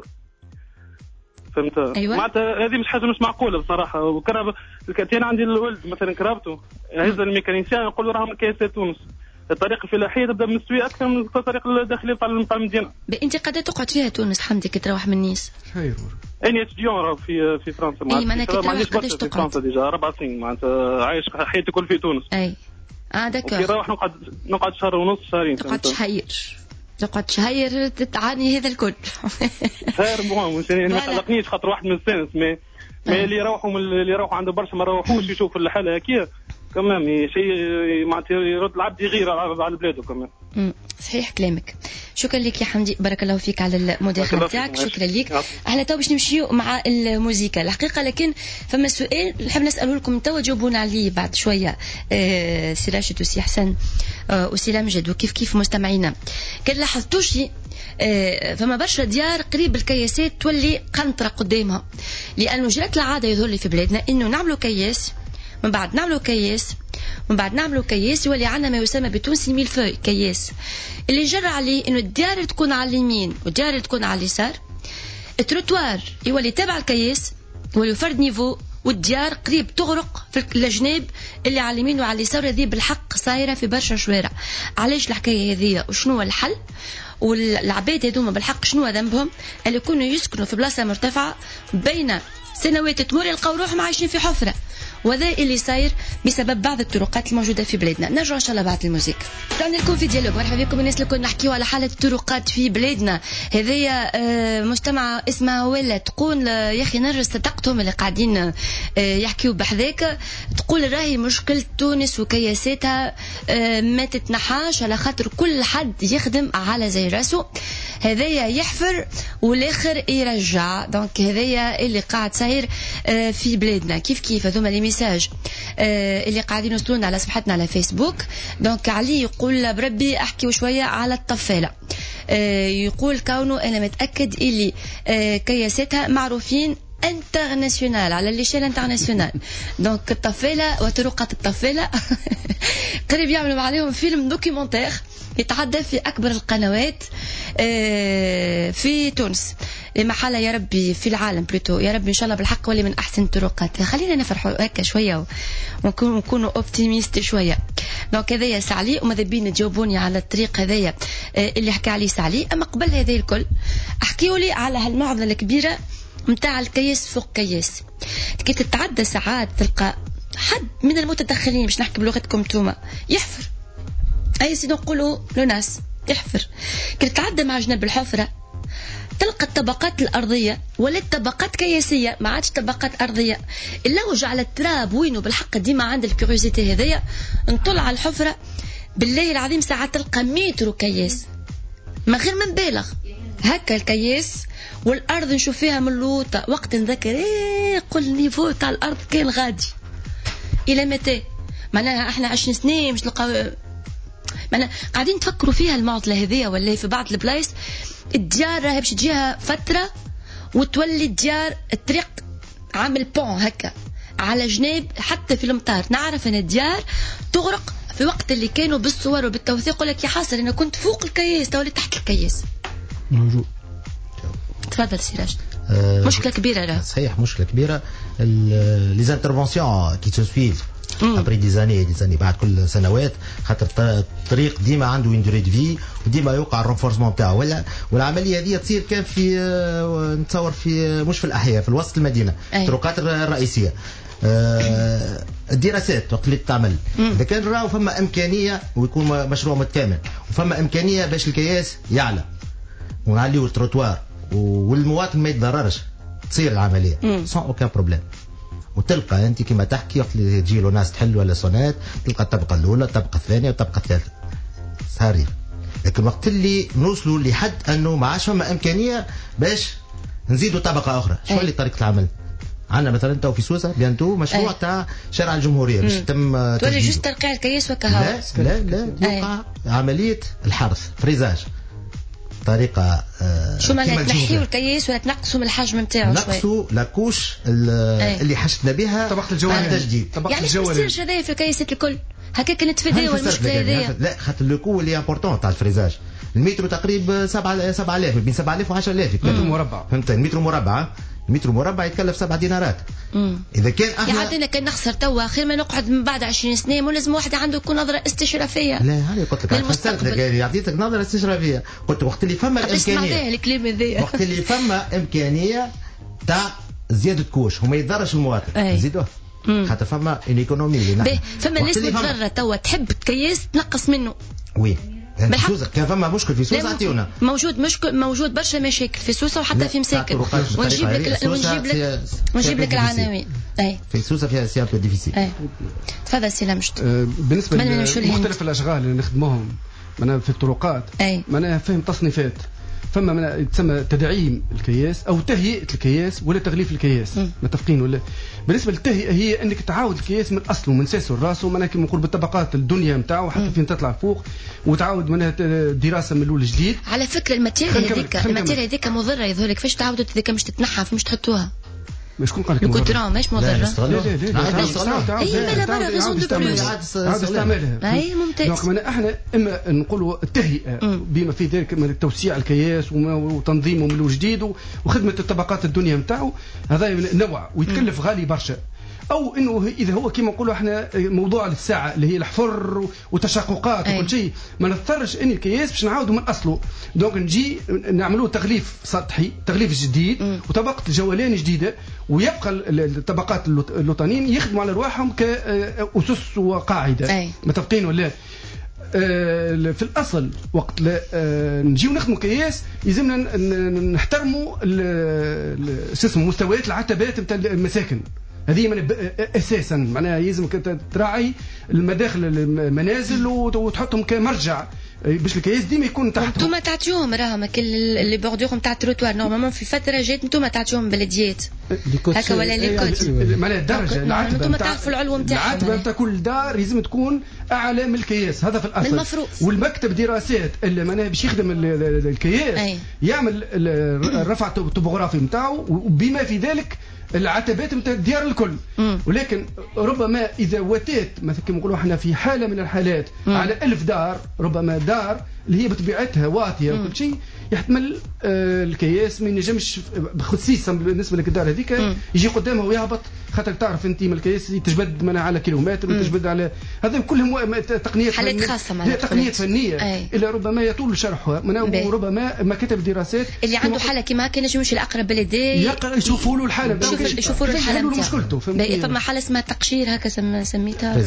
فهمت؟ أيوة. معناتها هذه مش حاجه مش معقوله بصراحه. وكرهب الكاتين عندي الولد مثلا كرهبته هز الميكانيسيان يقول له راهم كياسات تونس الطريق الفلاحيه تبدا مستويه اكثر من الطريق الداخليه تاع المدينه. انت قد تقعد فيها تونس حمدي كي تروح من نيس؟ اني اتديون راه في فرنسا. اي معناتها كي تروح قداش تقعد؟ في فرنسا ديجا 4 سنين معناتها عايش حياتي كل في تونس. اي داكور. كي نروح نقعد شهر ونص شهرين. تقعد شهير تعاني هذا الكل. خير بون يعني ما قلقنيش خاطر واحد من السنس ما اللي يروحوا عنده برشا ما يروحوش يشوفوا الحاله هكيا كمان شيء معناتها يرد العبد يغير على بلاده كمان. صحيح كلامك. شكرا لك يا حمدي، بارك الله فيك على المداخله تاعك، شكرا لك. احنا تو باش نمشيو مع الموسيقى الحقيقه، لكن فما سؤال نحب نساله لكم توا جاوبونا عليه بعد شويه. سي راشد وسي حسن وسي لامجد وكيف مستمعينا، كان لاحظتوش فما برشا ديار قريب الكياسات تولي قنطره قدامها، لانه جرت العاده يظهر لي في بلادنا انه نعملوا كياس، من بعد نعملوا كياس يولي عندنا ما يسمى بتونسي ميلفوي كياس، اللي نجرى عليه انه الديار تكون على اليمين والديار تكون على اليسار، التروتوار يولي تابع الكياس يولي فرد نيفو، والديار قريب تغرق في الجناب اللي على اليمين وعلى اليسار. هذه بالحق صايره في برشا شوارع. علاش الحكايه هذه وشنو الحل؟ والعباد هذوما بالحق شنو ذنبهم؟ اللي يكونوا يسكنوا في بلاصه مرتفعه بين سنوات تمر يلقاو روحهم عايشين في حفره، وهذا اللي صاير بسبب بعض الطرقات الموجوده في بلادنا. نرجع ان شاء الله بعد الموسيقى. رجعنا لكم في ديالوج، مرحبا بكم الناس اللي كنا نحكيو على حاله الطرقات في بلادنا. هذه مجتمع اسمها ولا تقول يا اخي نرجس صدقتهم اللي قاعدين يحكيو بحذاك، تقول راهي مشكله تونس وكياساتها ما تتنحاش على خاطر كل حد يخدم على زي راسه، هذايا يحفر والاخر يرجع. دونك هذايا اللي قاعد صاير في بلادنا. كيف هذوما لي ميساج اللي قاعدين يوصلونا على صفحتنا على فيسبوك. دونك علي يقول بربي احكي شويه على الطفاله، يقول كونه انا متاكد اللي كياساتها معروفين انترناسيونال على ليشيل انترناسيونال. دونك الطفاله وطرقات الطفاله قريب يعملوا عليهم فيلم دوكيومنتير يتعدى في اكبر القنوات في تونس، محالة يا ربي في العالم بلوتو، يا ربي ان شاء الله بالحق ولي من احسن الطرقات. خلينا نفرحوا هكا شويه ونكونوا اوبتيميست شويه. دونك هذايا سعلي، وماذا بين تجاوبوني على الطريق هذايا اللي حكى عليه سعلي. اما قبل هذا الكل احكيوا لي على هالمعضله الكبيره متاع الكياس فوق كياس. كي تتعدى ساعات تلقى حد من المتدخلين، باش نحكي بلغتكم توما، يحفر اي سيدو نقولوا لو ناس يحفر. كي تتعدى مع جنب الحفره تلقى الطبقات الأرضية ولا الطبقات كياسية، ما عادش طبقات أرضية. اللوج على التراب وينه بالحق ديما عند الكيوريوزيتي هذيا، نطلع على الحفرة بالله العظيم ساعات تلقى متر كياس، ما غير من بالغ هكا الكياس، والأرض نشوف فيها من اللوطة. وقت نذكر قل نيفو تاع الأرض كان غادي إلى متى؟ معناها احنا 20 سنة مش نلقى، معناها قاعدين تفكروا فيها المعضلة هذيا. ولا في بعض البلايص الديار راهي باش تجيها فترة وتولي الديار الطريق عامل بون هكا على جناب، حتى في المطار نعرف ان الديار تغرق في وقت اللي كانوا بالصور وبالتوثيق يقول لك يا حاصل انا كنت فوق الكياس تولي تحت الكياس. موجود. تفضل سراج. مشكلة كبيرة راه. صحيح مشكلة كبيرة. لي زانترفونسيون كي تسويف ابري دي زاني بعد كل سنوات، خاطر الطريق ديما عنده وين دوري دو في وديما يوقع الرونفورسمون نتاعو. والعمليه هذه تصير كان في نتصور في مش في الاحياء، في الوسط المدينه، الطرقات الرئيسيه. الدراسات وقت اللي تعمل اذا كان راهو فما امكانيه ويكون مشروع متكامل وفما امكانيه باش الكياس يعلى ونعليو التروتوار والمواطن ما يتضررش، تصير العمليه سون اوكان بروبليم. وتلقى انت كما تحكي وقت اللي تجي له ناس تحل ولا صونات، تلقى الطبقه الاولى الطبقه الثانيه والطبقه الثالثه صاري. لكن وقت اللي نوصلوا لحد انه ما عادش فما امكانيه باش نزيدوا طبقه اخرى، شو اللي طريقه العمل؟ عندنا مثلا تو في سوسه بيانتو مشروع تاع شارع الجمهوريه باش تم تولي جوست ترقيع الكياس وكهو. لا يوقع عمليه الحرث فريزاج طريقه شو معناتها تنحيوا الكياس ولا تنقصوا من الحجم نتاعو شويه؟ نقصوا لاكوش اللي حشتنا بها طبقه الجوانب تجديد. يعني ما يصيرش هذايا في الكياسات الكل هكا كانت فداوه المشكله هذيا. لا خاطر لو كو اللي امبورطون تاع الفريزاج المتر تقريبا 7000 بين 7000 و 10000 متر مربع. فهمت؟ المتر مربع المتر مربع يتكلف 7 دينارات. اذا كان احنا عندنا كان نخسر توا خير ما نقعد من بعد 20 سنه. مو لازم واحد عنده يكون نظره استشرافيه. لا هاني قلت لك فسرت يعطيك نظره استشرافيه. قلت وقت اللي فما الامكانيه الكلمه هذيا وقت اللي فما امكانيه تاع زياده كوش وما يضرش المواطن نزيدوه خاطر فما الايكونومي. فما ناس متضرره توا تحب كياس تنقص منه. وي يعني سوسة كان فما مشكل في سوسة عطيونا موجود برشا مشاكل في سوسة وحتى في مساكن ونجيب لك العناوين. في سوسة فيها سي ديفيسيل. تفضل سي لمجد. بالنسبة لمختلف الأشغال اللي نخدموهم معناها في الطرقات معناها فهم تصنيفات. فما تسمى تدعيم الكياس او تهيئه الكياس ولا تغليف الكياس. متفقين ولا؟ بالنسبه للتهيئه هي انك تعاود الكياس من اصله من ساسه لراسه، معناها كما نقول بالطبقات الدنيا نتاعو حتى فين تطلع فوق، وتعاود منها دراسه من الاول جديد. على فكره الماتيريا هذيك مضره يظهر لك، كيفاش تعاودوا هذيك مش تتنحى مش تحطوها؟ شكون قال لك الكترون ماش مضره؟ لا اي مالا ريزون دو بلوس عاد استعمالها. اي ممتاز. دونك احنا اما نقولوا التهيئه بما في ذلك من توسيع الكياس وتنظيمه من جديد وخدمه الطبقات الدنيا نتاعو، هذا نوع ويتكلف غالي برشا. او انه اذا هو كما نقولوا احنا موضوع الساعه اللي هي الحفر وتشققات وكل شيء، ما نضطرش ان الكياس باش نعاودوا من اصله. دونك نجي نعملوا تغليف سطحي، تغليف جديد وطبقه الجولان جديده، ويبقى الطبقات اللوطانيين يخدموا على رواحهم كاسس وقاعده. متفقين ولا؟ في الاصل وقت نجيو نخدموا كياس يلزمنا نحترموا مستويات العتبات نتاع المساكن. هذه من اساسا معناها يلزمك تراعي المداخل المنازل وتحطهم كمرجع باش الكياس ديما يكون تحت. انتم تعطيوهم راهم اللي بوردور نتاع التروتوار نورمالمون في فتره جات انتم تعطيوهم بلديات هكا ولا لي كوت معناها الدرجه العتبه انتم تعرفوا العلو نتاعها. العتبه نتاع كل دار لازم تكون اعلى من الكياس، هذا في الاصل المفروض. والمكتب دراسات اللي معناها باش يخدم الكياس يعمل الرفع الطبوغرافي نتاعو وبما في ذلك العتبات نتاع الديار الكل. ولكن ربما اذا وتات مثلا كما نقولوا احنا في حاله من الحالات على 1000 دار، ربما دار اللي هي بطبيعتها واطيه وكل شيء يحتمل الكياس ما ينجمش خصيصا بالنسبه لك الدار هذيك يجي قدامها ويهبط، خاطر تعرف انت من الكياس تجبد منها على كيلومتر وتجبد على هذا كلهم تقنيات حالات خاصه هي تقنيات فنيه الا ربما يطول شرحها. وربما مكاتب دراسات اللي عنده حاله كما هكا نجم يمشي لاقرب بلديه يشوفوا له الحاله يشوفوا له الحاله مشكلته. فما حاله اسمها تقشير هكا سميتها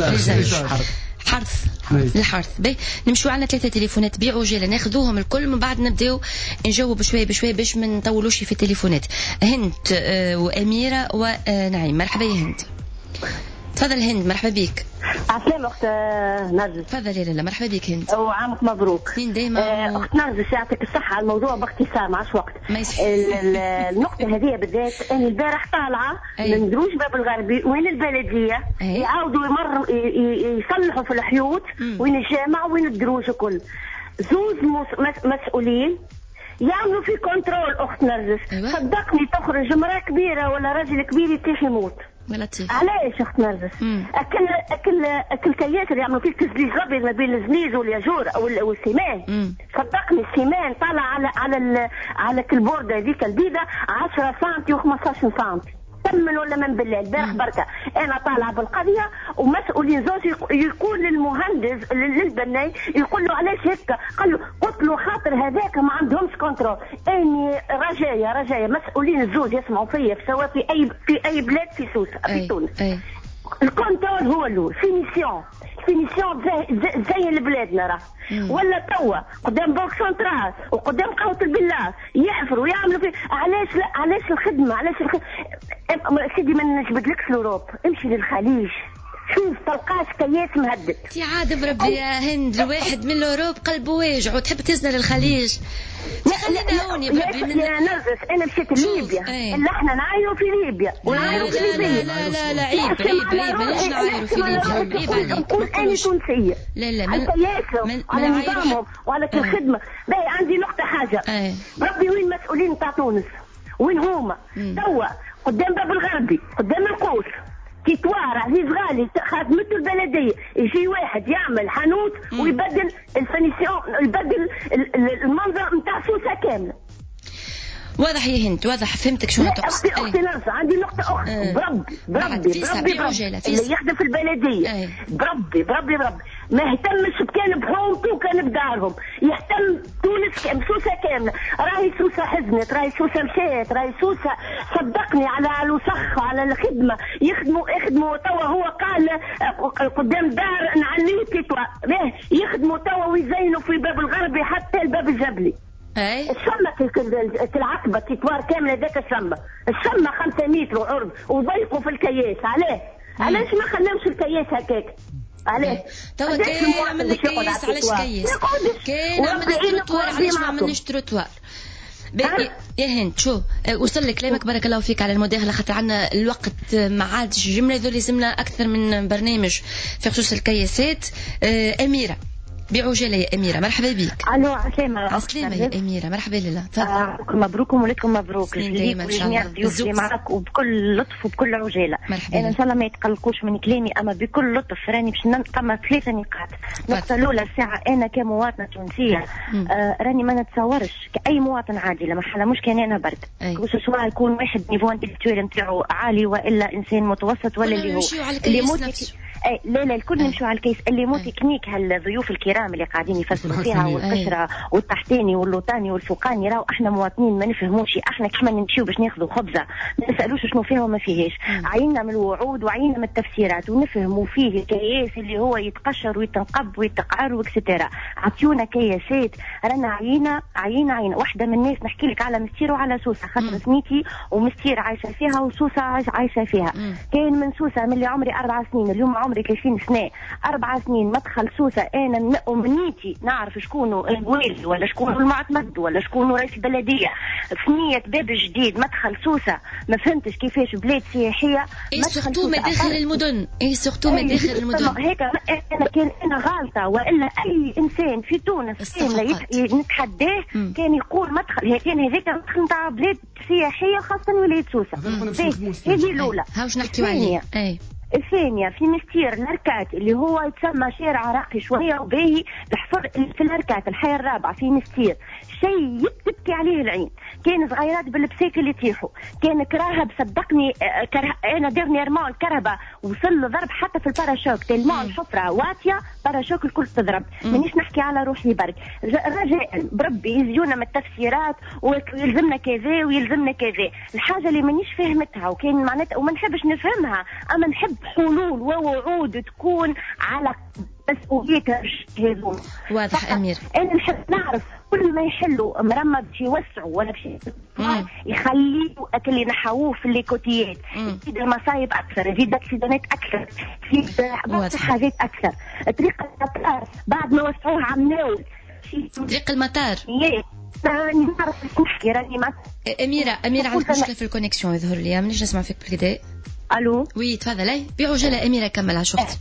حرث الحرث. نمشوا عنا 3 تليفونات بعجاله ناخذوهم الكل، من بعد نبداو نجاوب بشويه بشويه باش ما نطولوش في التليفونات. هند واميره ونعيم. مرحبا يا هند. تفضل هند. مرحبا بك. عسلامة أخت نرجس. تفضلي. لا مرحبا بك هند وعامك مبروك. سنين دايما. أخت نرجس يعطيك الصحة على الموضوع باختصار ما عادش وقت. النقطة هذه بالذات أنا البارح طالعة من دروج باب الغربي وين البلدية يعاودوا يصلحوا في الحيوط وين الجامع وين الدروج الكل. زوز مسؤولين يعملوا في كنترول. أخت نرجس صدقني تخرج امرأة كبيرة ولا راجل كبير يتيح يموت. علاش اخت نرجس؟ اكل كيات اللي يعملوا فيه كزليز ابيض ما بين الزنيز والياجور او السيمان. صدقني السيمان طالع على البورده هذيك البيضه 10 سم و15 سم. تمن ولا من بالله البارح بركه انا طالعه بالقضيه ومسؤولين زوج يقول للمهندس للبناي يقول له علاش هيك؟ قال له قلت له خاطر هذاك ما عندهمش كنترول. اني رجايا مسؤولين الزوج يسمعوا فيا سواء في اي بلاد في سوسه في تونس. الكنترول هو الاول فينيسيون زي بلادنا راه ولا توا قدام بوك سنترال وقدام قهوة البلاس يحفروا ويعملوا فيه. علاش الخدمة سيدي ما نجبدلكش الأوروب، امشي للخليج شوف تلقاش كياس مهدد. انتي عاد بربي يا هند الواحد من الأوروب قلبه واجع وتحب تزنى للخليج. خلينا هون يا بربي من يا نرجس انا مشيت لليبيا اللي احنا نعايروا في ليبيا ونعايروا في ليبيا. لا عيب ليش نعايروا في ليبيا؟ عيب عليك. نقول انا تونسية لا على كياسهم على نظامهم وعلى الخدمة. باهي عندي نقطة حاجة ربي وين المسؤولين تاع تونس؟ وين هما؟ توا قدام باب الغربي قدام القوس تيتوار عزيز غالي خدمته البلديه يجي واحد يعمل حانوت ويبدل الفينيسيون يبدل المنظر نتاع سوسه كامله. واضح يا هند واضح فهمتك شو تقصد. اختي نرجع عندي نقطه اخرى. بربي اللي يخدم في البلديه بربي ما اهتمش بكان بحومته وكان بدارهم، يهتم تونس سوسه كامله. راهي سوسه حزنت، راهي سوسه مشات، راهي سوسه صدقني على الوسخ على الخدمه يخدموا توا. هو قال قدام دار نعليه تيتوا يخدموا توا ويزينوا في باب الغربي حتى الباب الجبلي. الشمة العقبة تتوار كاملة ذاك الشمة 5 متر عرض وضيقوا في الكياس. علاش ما خلاوش الكياس هكاك؟ علاش؟ توا كان عملنا كيس علاش كيس؟ كان عملنا تروتوار علاش ما عملناش تروتوار؟ يا هند شو وصل لك كلامك بارك الله فيك على المداخله، خاطر عندنا الوقت ما عادش جمله ذول لازمنا اكثر من برنامج في خصوص الكياسات. اميره بعجاله يا اميره، مرحبا بك. الو عسلامه. عسلامه يا اميره، مرحبا لله. مبروك ومولدكم مبروك دائما ان شاء الله. الضيوف اللي معك وبكل لطف وبكل عجاله. انا ان شاء الله ما يتقلقوش من كلامي، اما بكل لطف راني باش نقم 3 نقاط. النقطه الاولى الساعه انا كمواطنه تونسيه راني ما نتصورش كاي مواطن عادي لما حاله مش كان انا برك سواء يكون واحد نيفو انتلكتويل نتاعو عالي والا انسان متوسط ولا اللي هو اللي يموت لا الكل نمشوا على الكيس اللي مو تكنيك. هالضيوف الكرام اللي قاعدين يفسروا فيها والقشره والتحتاني واللوطاني والفوقاني راهو احنا مواطنين ما نفهموش. احنا كيما نمشيو باش ناخذوا خبزه ما نسالوش شنو فيها وما فيهاش. عينا من الوعود وعينا من التفسيرات ونفهموا فيه الكياس اللي هو يتقشر ويتنقب ويتقعر وكسترا. عطيونا كياسات رانا عينا واحده من الناس نحكي لك على مستير وعلى سوسه خاطر سميتي ومستير عايشه فيها وسوسه عايشه فيها. كاين من سوسه من اللي عمري 4 سنين اليوم عمري 30 سنة 4 سنين مدخل سوسة أنا أمنيتي نعرف شكونه الوالي ولا شكونه المعتمد ولا شكونه رئيس البلدية. ثنية باب جديد مدخل سوسة ما فهمتش كيفاش بلاد سياحية سورتو مداخل المدن سورتو مداخل المدن هيك. أنا غالطة وإلا أي إنسان في تونس كان نتحداه كان يقول مدخل كان هذاك مدخل نتاع بلاد سياحية خاصة ولاية سوسة. هذه الأولى. هاوش نحكيو عليه. الثانية في مستير الهركات اللي هو يتسمى شارع راقي شوية وباهي الحفر في الهركات الحي الرابعة في مستير شيء تبكي عليه العين. كان صغيرات بالبسيك اللي يطيحوا كان كراهب صدقني انا ديرني ارمان الكرهبة وصل له ضرب حتى في الباراشوك تلمان الحفرة واتية باراشوك الكل تضرب. مانيش نحكي على روحي برك رجاء بربي يزيونا من التفسيرات ويلزمنا كذا ويلزمنا كذا. الحاجة اللي مانيش فهمتها وكان معناتها وما نحبش نفهمها اما نحب حلول ووعود تكون على مسؤولية هذول. واضح أمير. أنا نحب نعرف كل ما يحلوا مرمى باش يوسعوا ولا باش يخليوا أكل ينحووه في الليكوتيات يزيد المصايب أكثر يزيد أكسيدونات أكثر يزيد حاجات أكثر. طريقة المطار بعد ما وسعوها عمناول طريق المطار راني نعرف نحكي راني ما أميرة عندك مشكلة في الكونيكسيون يظهر لي مانيش نسمع فيك بالكدا. الو وي تفضلي بعجاله اميره كمل على شفتي.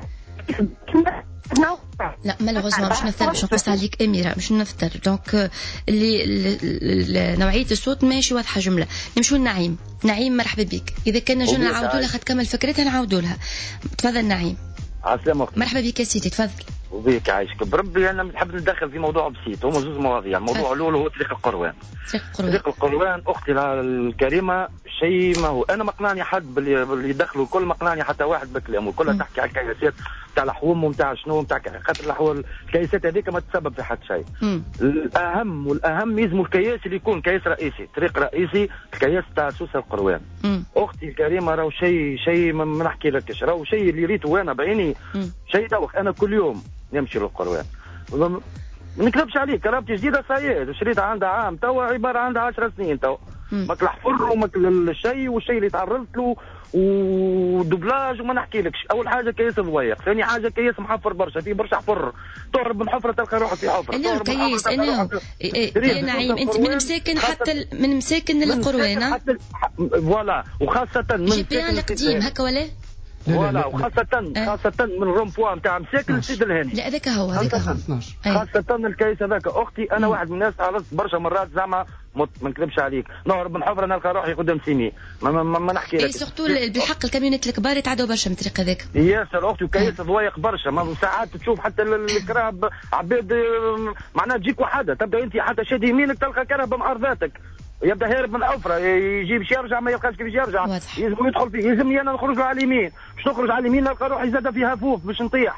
لا مالوغوزمون باش نفتر باش نقص عليك اميره باش نفتر دونك اللي نوعيه الصوت ماشي واضحه جمله. نمشوا لنعيم. نعيم مرحبا بك. اذا كان جونا نعاودوا لها تكمل فكرتها نعاودوا لها. تفضل نعيم. عسلامة. مرحبا بك يا سيدي تفضل. وبيك عايشك بربي. انا نحب ندخل في موضوع بسيط. هما 2 مواضيع. الموضوع الاول هو طريق القروان. طريق القروان اختي الكريمه شيء ما هو انا مقنعني حد باللي يدخلوا الكل مقنعني حتى واحد بكلامه كلها تحكي على الكياسات تاع الحوم ومتاع شنو متاع خاطر الحوال الكياسات هذيك ما تسبب في حد شيء. الاهم يلزموا الكياس اللي يكون كياس رئيسي طريق رئيسي الكياس تاع سوسه القروان. اختي الكريمه راهو شيء ما نحكي لكش راهو شيء اللي ريته انا بعيني شيء دوخ. انا كل يوم نمشي للقروان ما نكذبش عليك كرامتي جديده صاير شريتها عندها عام توا عباره عندها 10 سنين توا ماكل حفر وماكل الشيء والشيء اللي تعرضت له ودبلاج وما نحكيلكش. اول حاجه كيس ضويق، ثاني حاجه كيس محفر برشا في برشا حفر تهرب من حفره تلقى روحك في حفره. اليوم كيس اليوم يا نعيم انت من مساكن حتى من مساكن القروان فوالا وخاصه من مساكن القديم هكا ولا ولا وخاصة من الرومبوا نتاع مساكن السيد الهاني. لا هذاك هو خاصة الكيس هذاك اختي انا واحد من الناس عرضت برشا مرات زعما ما نكذبش عليك نهرب من حفرة نلقى روحي قدام سيمي ما نحكي لك. سورتو بالحق الكاميونات الكبار يتعدوا برشا من الطريق هذاك. ياسر اختي وكيس ضويق برشا ساعات تشوف حتى الكراب عباد معناها تجيك وحده تبدا انت حتى شاد يمينك تلقى كرهبه معرضاتك يبدا هارب من الحفره يجي باش يرجع ما يلقاش كيفاش يرجع يلزم يدخل فيه يلزمني انا نخرج على اليمين باش نخرج على اليمين نلقى روحي زاده فيها فوف باش نطيح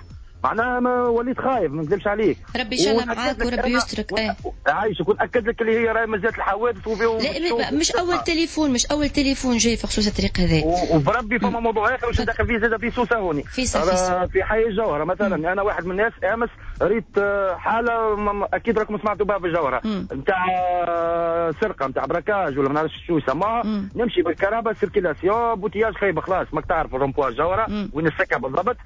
معناها وليت خايف ما نكذبش عليك. ربي ان شاء الله معاك وربي يسترك. عايشك ونأكد لك اللي هي راهي مازالت الحوادث لا مش اول تليفون جاي في خصوص الطريق هذا. وبربي فما موضوع اخر واش ندخل فيه زاد في سوسه هوني في حي الجوهره مثلا. انا واحد من الناس امس ريت حاله اكيد راكم سمعتوا بها في الجوهره نتاع سرقه نتاع براكاج ولا ما نعرفش شو يسموها. نمشي بالكهرباء سيركيلاسيون بوتياج خايبه خلاص ماك تعرف الرومبوا الجوهره وين السكه بالضبط.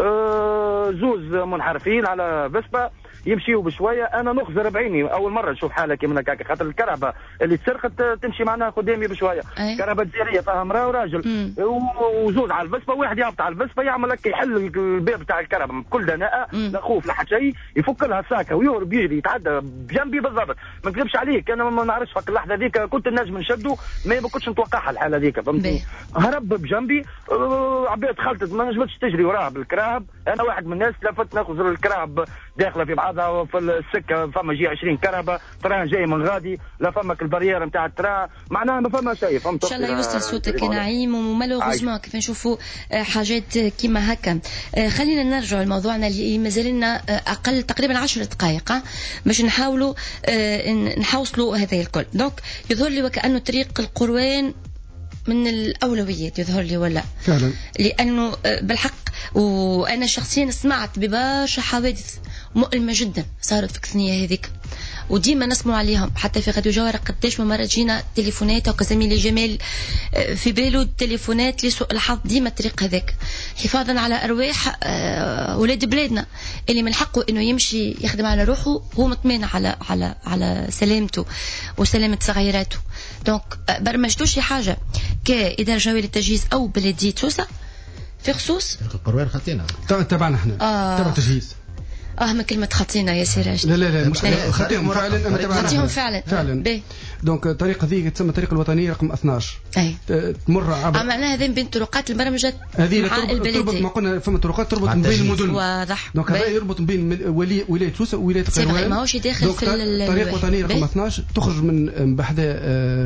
زوز منحرفين على فيسبا يمشيوا بشويه. انا نخزر بعيني اول مره نشوف حاله كيما هكاك خاطر الكرهبه اللي تسرقت تمشي معناها قدامي بشويه. كرهبه جزائريه فيها امراه وراجل وزوز على الفسبه. واحد يهبط على الفسبه يعمل هكا يحل الباب تاع الكرهبه بكل دناءه لا خوف لا حتى شيء. يفك لها الساكه ويهرب يجري يتعدى بجنبي بالضبط. ما نكذبش عليك انا ما نعرفش في اللحظه ذيك كنت النجم نشده ما كنتش نتوقعها الحاله ذيك فهمتني. هرب بجنبي عبيت خلطت ما نجمتش تجري وراه بالكراهب. انا واحد من الناس لفت ناخذ الكراهب داخله في بعضها في السكه فما جي 20 كرهبه تران جاي من غادي لا فماك البريير نتاع التران معناها ما فما شيء. فهمت ان شاء الله يوصل صوتك نعيم ومالوغوزمون كيف نشوفوا حاجات كيما هكا. خلينا نرجع لموضوعنا اللي مازال لنا اقل تقريبا 10 دقائق باش نحاولوا نحوصلوا هذا الكل. دونك يظهر لي وكأنه طريق القروان من الأولويات يظهر لي ولا فعلا لأنه بالحق وأنا شخصيا سمعت بباشا حوادث مؤلمة جدا صارت في الثنية هذيك وديما نسمع عليهم حتى في غاديو جوهرة قداش من مرة جينا تليفونات وكزميلي جمال في باله تليفونات لسوء الحظ ديما الطريق هذاك حفاظا على أرواح ولاد بلادنا اللي من حقه إنه يمشي يخدم على روحه هو مطمئن على سلامته وسلامة صغيراته. دونك برمجتوا شي حاجة كإدارة جوية للتجهيز أو بلدية سوسة في خصوص القروان خطينا تبعنا احنا تبع تجهيز ما كلمة خطينا يا سراج. لا مش خطيهم فعلا أنا تبعنا خطيهم فعلا دونك الطريقة ذي تسمى الطريقة الوطنية رقم 12 تمر عبر معناها هذين بين طرقات البرمجة هذه تربط ما قلنا فما طرقات تربط بين المدن واضح. دونك هذا يربط بين ولاية سوسة وولاية قروان. ماهوش داخل في الطريقة الوطنية رقم 12 تخرج من بحدا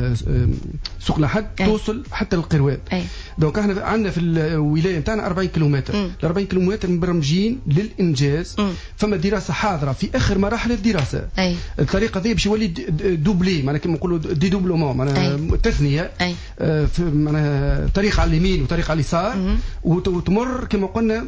سوق لحد توصل حتى للقروان. دونك احنا عندنا في الولاية نتاعنا 40 كيلومتر ال 40 كيلومتر مبرمجين للإنجاز. فما دراسة حاضرة في آخر مراحل الدراسة. الطريقة ذي باش يولي دوبلي معناها كما نقولوا دي دوبلومون معناها تثنية معناها طريق على اليمين وطريق على اليسار وتمر كما قلنا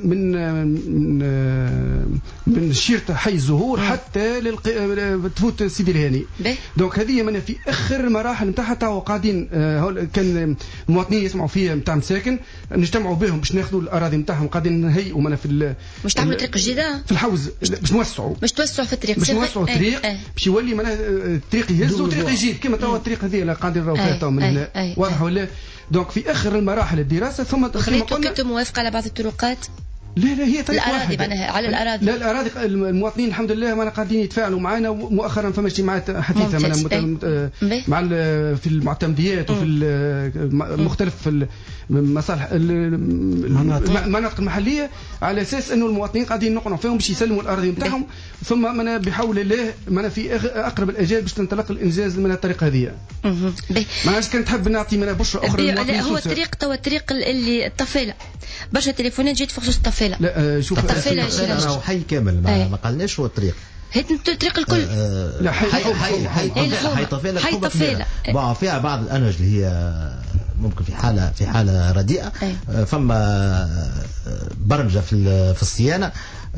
من شيرة حي الزهور حتى تفوت سيدي الهاني. دونك هذه من في آخر المراحل نتاعها تاعو قاعدين كان المواطنين يسمعوا فيها نتاع مساكن نجتمعوا بهم باش ناخذوا الأراضي نتاعهم قاعدين نهيئوا منا في مش تعملوا طريق جديدة في الحوز باش نوسعوا في الطريق باش نوسعوا الطريق باش يولي معناها الطريق يهز وطريق يجيب كما توا الطريق هذه اللي قاعدين نراو فيها توا من هنا واضح ولا. دونك في اخر المراحل الدراسه ثم كنتم موافقه على بعض الطرقات. لا هي طريق الأراضي معناها على الأراضي. لا الأراضي المواطنين الحمد لله ما قاعدين يتفاعلوا معنا مؤخرا فما اجتماعات حديثة مع في المعتمديات وفي مختلف المصالح المناطق المحلية على أساس إنه المواطنين قاعدين نقنعوا فيهم باش يسلموا الأراضي نتاعهم ثم من بحول الله من في أقرب الأجال باش تنطلق الإنجاز من الطريقة هذه. ما كنت تحب نعطي من بشرة أخرى. لا هو الطريق اللي الطفيلة برشا تليفونات جيت في خصوص الطفيلة. لا شوف الطفيلة حي كامل ما قالناش هو الطريق هي الطريق الكل. لا حي طفيلة فيها بعض الأنهج اللي هي ممكن في حالة رديئة. فما برمجة في الصيانة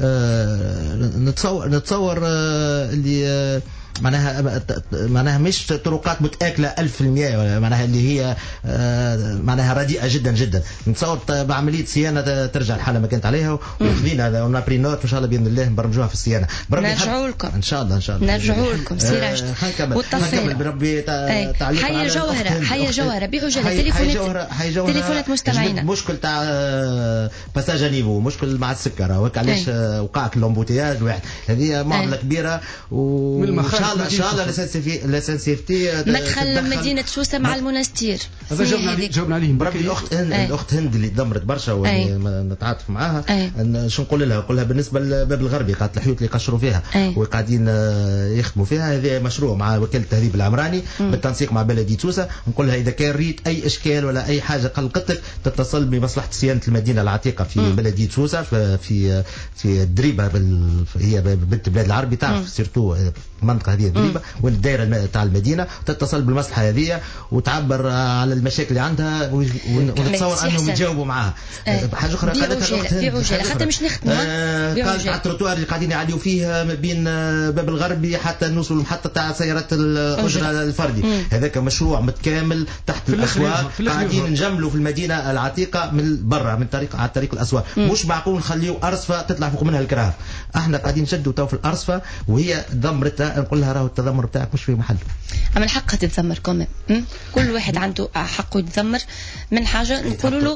نتصور اللي معناها مش طرقات متآكلة 1000% معناها اللي هي معناها رديئة جدا جدا. نتصور بعملية صيانة ترجع الحالة ما كانت عليها وخذينا ونابري نوت إن شاء الله بإذن الله نبرمجوها في الصيانة. نرجعوا لكم إن شاء الله نرجعوا لكم سراج والطفيلة بربي تعليق حي جوهرة بعجلة تليفونات مستمعينا. مشكل تاع باساج نيفو مشكل مع السكر وهيك علاش وقعت اللومبوتياج واحد هذه معضلة كبيرة من المخاطر مدارس ان شاء الله لاسانسيرتي مدخل مدينه سوسه مع المنستير. هذا جاوبنا عليه بربي الاخت هند اللي دمرت برشا ونتعاطف معاها. شو نقول لها؟ نقول لها بالنسبه للباب الغربي قالت الحيوط اللي يقشروا فيها وقاعدين يخدموا فيها، هذا مشروع مع وكاله التهذيب العمراني بالتنسيق مع بلديه سوسه. نقول لها اذا كان ريت اي اشكال ولا اي حاجه قلقتك تتصل بمصلحه صيانه المدينه العتيقه في بلديه سوسه في الدريبه هي بنت بلاد العربي، تعرف سيرتو المنطقه هذه الدريبه والدائره تاع المدينه، تتصل بالمصلحه هذه وتعبر على المشاكل اللي عندها ونتصور انهم يجاوبوا معاها. حاجه اخرى قالتها في عجاله حتى مش نخدموا قالت على التروتوار اللي قاعدين يعديوا فيه ما بين باب الغربي حتى نوصلوا للمحطه تاع سيارات الاجره الفردي. هذاك مشروع متكامل تحت الاسواق، قاعدين نجملوا في المدينه العتيقه من برا من طريق على طريق الاسواق. مش معقول نخليو ارصفه تطلع فوق منها الكراهب. احنا قاعدين نشدوا تو في الارصفه وهي دمرتها. نقول لها راهو التذمر بتاعك مش في محله. من حقها تتذمر كمان. كل واحد عنده حقه يتذمر من حاجه. نقولوا له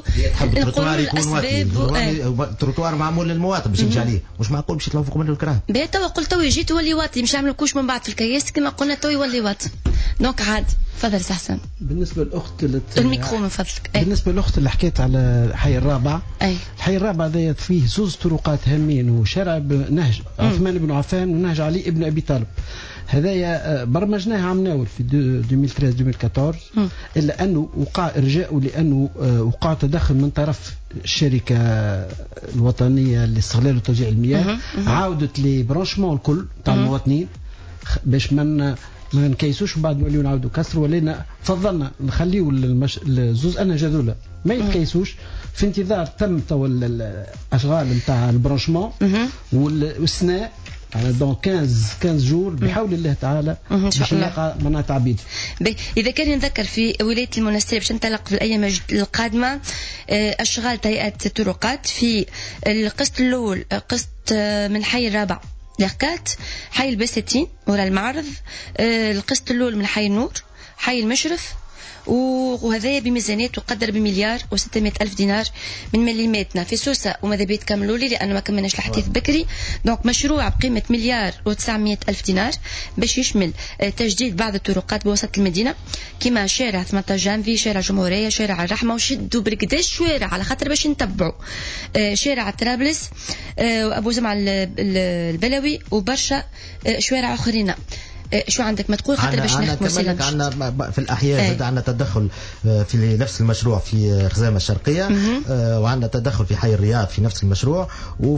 الاسباب. التروتوار معمول للمواطن باش يمشي عليه، مش معقول باش يطلعوا فوق منه الكراهب. بيا توا قلت تو يجي تولي واطي مش يعملوا كوش من بعد في الكياس كما قلنا تو يولي واطي. دونك عاد تفضل حسن. بالنسبه للاخت الميكرو من فضلك. بالنسبه للاخت اللي حكيت على الحي الرابع، الحي الرابع هذا فيه زوز طرقات هامين وشارع نهج عثمان بن عفان ونهج علي ابن ابي طالب. هذايا برمجناها عام ناول في 2013-2014 الا انه وقع ارجاء لانه وقع تدخل من طرف الشركه الوطنيه لاستغلال وتوزيع المياه. عاودت لي برانشمون الكل تاع المواطنين باش ما نكيسوش وبعد نوليو نعاودوا كسر. ولينا فضلنا نخليو الزوز انا جذوله ما يتكيسوش في انتظار تم تو الاشغال نتاع البرانشمون والسناء على دون 15 جور بحول الله تعالى باش نلقى معناها تعبيد. اذا كان نذكر في ولايه المنستير باش ننطلق في الايام القادمه اشغال هيئه طرقات في القسط الاول، قسط من حي الرابع لاركات، حي البساتين ورا المعرض، القسط الاول من حي النور، حي المشرف، وهذا بميزانية تقدر ب1,600,000 دينار من مليماتنا في سوسة. وماذا بيت كملوا لي لأنه ما كملناش الحديث بكري. دونك مشروع بقيمة 1,900,000 دينار باش يشمل تجديد بعض الطرقات بوسط المدينة كما شارع 18 جانفي، شارع جمهورية، شارع الرحمة، وشدوا برقداش شوارع على خاطر باش نتبعوا شارع طرابلس وأبو زمع البلوي وبرشا شوارع أخرين. شو عندك ما تقول خاطر باش نحكموا سلام. عندنا في الأحياء زاد عندنا تدخل في نفس المشروع في خزامة الشرقية، وعندنا تدخل في حي الرياض في نفس المشروع،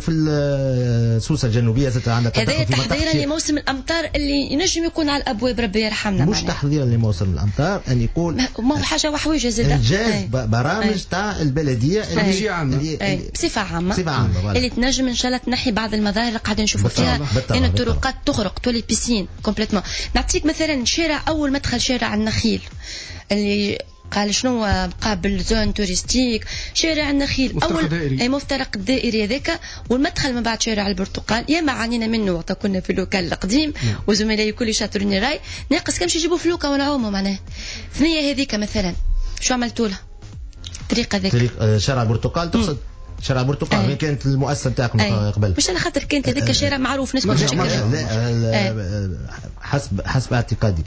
وفي سوسة الجنوبية زاد عندنا تدخل في تحضيرا لموسم الأمطار اللي ينجم يكون على الأبواب ربي يرحمنا. مش تحضيرا لموسم الأمطار أن يقول ما هو حاجة وحويجة زاد إنجاز برامج تاع البلدية اللي بصفة عامة اللي تنجم إن شاء الله تنحي بعض المظاهر اللي قاعدين نشوفوا فيها إن الطرقات تغرق تولي بيسين كومبليتمون. نعطيك مثلا شارع أول مدخل شارع النخيل اللي قال شنو مقابل زون توريستيك، شارع النخيل أول مفترق الدائري هذاك، والمدخل من بعد شارع البرتقال. ياما عانينا منه وقت كنا في اللوكال القديم وزملائي كل شاطرين راي ناقص كمش يجيبوا فلوكة ونعوموا معناه. ثنية هذيك مثلا شو عملتوا لها الطريقة ذيك؟ طريق شارع البرتقال تقصد؟ شارع برتقال وين كانت المؤسسه نتاعكم قبل؟ مش على خاطر كانت هذاك شارع معروف ناس حسب اعتقادي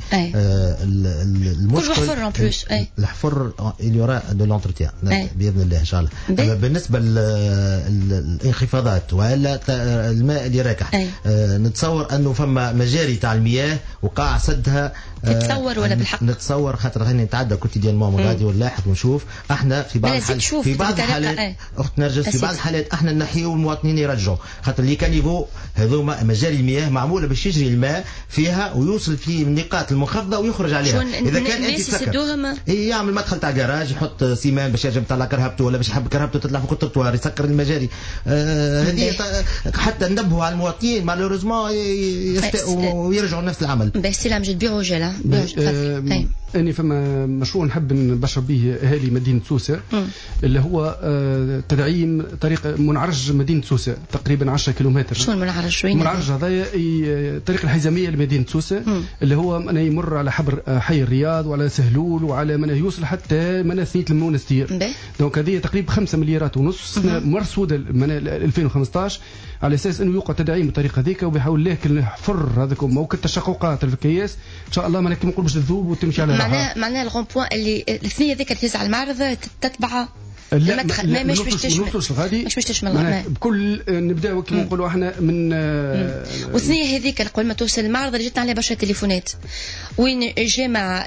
المشكل الحفر اليورا دو لونتروتيان باذن الله ان شاء الله. بالنسبه للانخفاضات ولا الماء اللي راكح، نتصور انه فما مجاري تاع المياه وقاع سدها. تتصور ولا بالحق؟ نتصور خاطر هاني نتعدى كوتيديان من غادي ونلاحظ ونشوف. احنا في بعض الحالات اخت نرجس في بعض الحالات احنا نحيو المواطنين يرجعوا خاطر لي كانيفو هذوما مجاري المياه معموله باش يجري الماء فيها ويوصل في النقاط المنخفضه ويخرج عليها. اذا كان انت تسكر يعمل مدخل تاع جراج يحط سيمان باش يجي يطلع كرهبته ولا باش يحب كرهبته تطلع فوق التروار يسكر المجاري. هذه حتى ننبهوا على المواطنين مالوريزمون يستاءوا ويرجعوا نفس العمل. بس سلام جد بيعوا جلا اني فما مشروع نحب نبشر به اهالي مدينه سوسه اللي هو تدعيم طريق منعرج مدينه سوسه تقريبا 10 كيلومتر. شو المنعرج؟ المنعرج هذا طريق الحزاميه لمدينه سوسه اللي هو من يمر على حبر حي الرياض وعلى سهلول وعلى من يوصل حتى من ثنيه المونستير. دونك هذه تقريبا 5 مليارات ونص مرصوده من 2015 على اساس انه يوقع تدعيم الطريقه هذيك وبيحاول لكن الحفر هذاك موكل التشققات في الكياس ان شاء الله ما نقول باش تذوب وتمشي على معناها الغون بوان اللي الثنيه ذيك اللي تهز على المعرض تتبع لا مش باش تشمل مش باش تشمل بكل نبداو كما نقولوا احنا من والثنيه هذيك قبل ما توصل المعرض اللي جتنا عليها برشا تليفونات وين جامع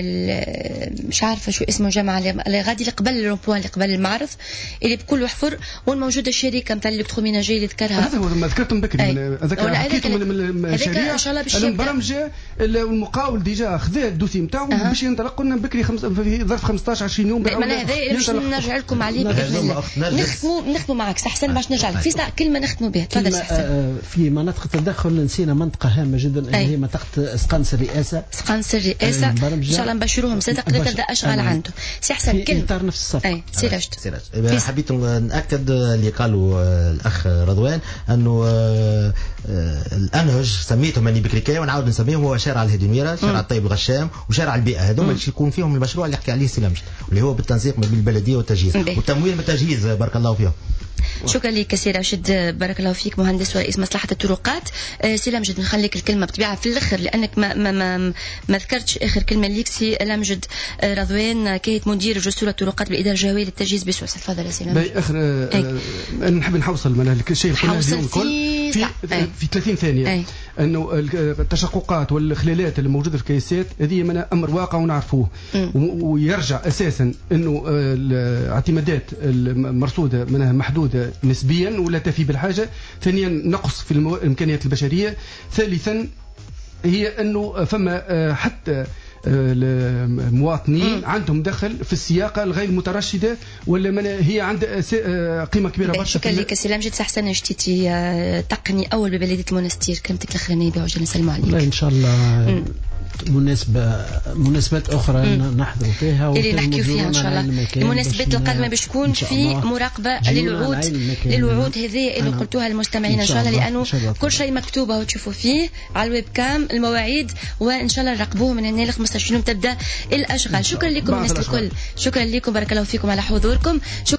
مش عارفه شو اسمه جامع اللي غادي اللي قبل الرومبوان اللي قبل المعرض اللي بكل حفر والموجوده الشركه نتاع الالكتروميناجي اللي ذكرها هذا هو ما ذكرتم بكري ذكرت من المشاريع المبرمجه المقاول ديجا خذا الدوسي نتاعو باش ينطلق لنا بكري في ظرف 15 20 يوم هذا باش نرجع لكم عليه باذن الله نخدموا معك احسن باش نرجع في كلمه نختموا بها. تفضل في مناطق التدخل نسينا منطقه هامه جدا اللي هي منطقه اسقنص الرئاسه. اسقنص الرئاسه ان شاء الله نبشروهم صدق تبدا اشغال عنده سي حسن كلمه في اطار نفس الصف. سيراج حبيت ناكد اللي قالوا الاخ رضوان انه الانهج سميته ماني بكريكايه ونعاود نسميه هو شارع الهديميره شارع الطيب الغشام وشارع البيئه هذوما اللي يكون فيهم المشروع اللي يحكي عليه سي لمجد واللي هو بالتنسيق ما بين البلديه والتجهيز والتمويل بالتجهيز بارك الله فيهم. شكرا لك سي راشد بارك الله فيك مهندس ورئيس مصلحه الطرقات. سي لمجد نخليك الكلمه بطبيعه في الاخر لانك ما ذكرتش اخر كلمه ليك. سي لمجد رضوان كيت مدير جسور الطرقات بالاداره الجهويه للتجهيز بسويسرا. تفضل يا سي لمجد. اخر نحب نحوصل من كل شيء قلناه اليوم الكل في 30 ثانيه انه التشققات والخلالات اللي موجوده في الكيسات هذه من امر واقع ونعرفوه ويرجع اساسا انه الاعتمادات المرصوده منها محدوده نسبيا ولا تفي بالحاجه. ثانيا نقص في الامكانيات البشريه. ثالثا هي انه فما حتى المواطنين عندهم دخل في السياقه الغير مترشده ولا من هي عندها قيمه كبيره برشا. شكرا لك سي لمجد. حسن جتيتي تقني اول ببلديه المونستير كلمتك الاخرانيه بعجل نسلموا عليك. ان شاء الله مناسبات اخرى نحضروا فيها اللي نحكيو فيها ان شاء الله. المناسبات القادمه باش تكون في مراقبه للوعود هذه اللي قلتوها للمستمعين ان شاء الله لانه كل شيء مكتوبه وتشوفوا فيه على الويب كام المواعيد وان شاء الله نراقبوه من هنا ل 15 يوم تبدا الاشغال. شكرا لكم الناس الكل. شكرا لكم بارك الله فيكم على حضوركم.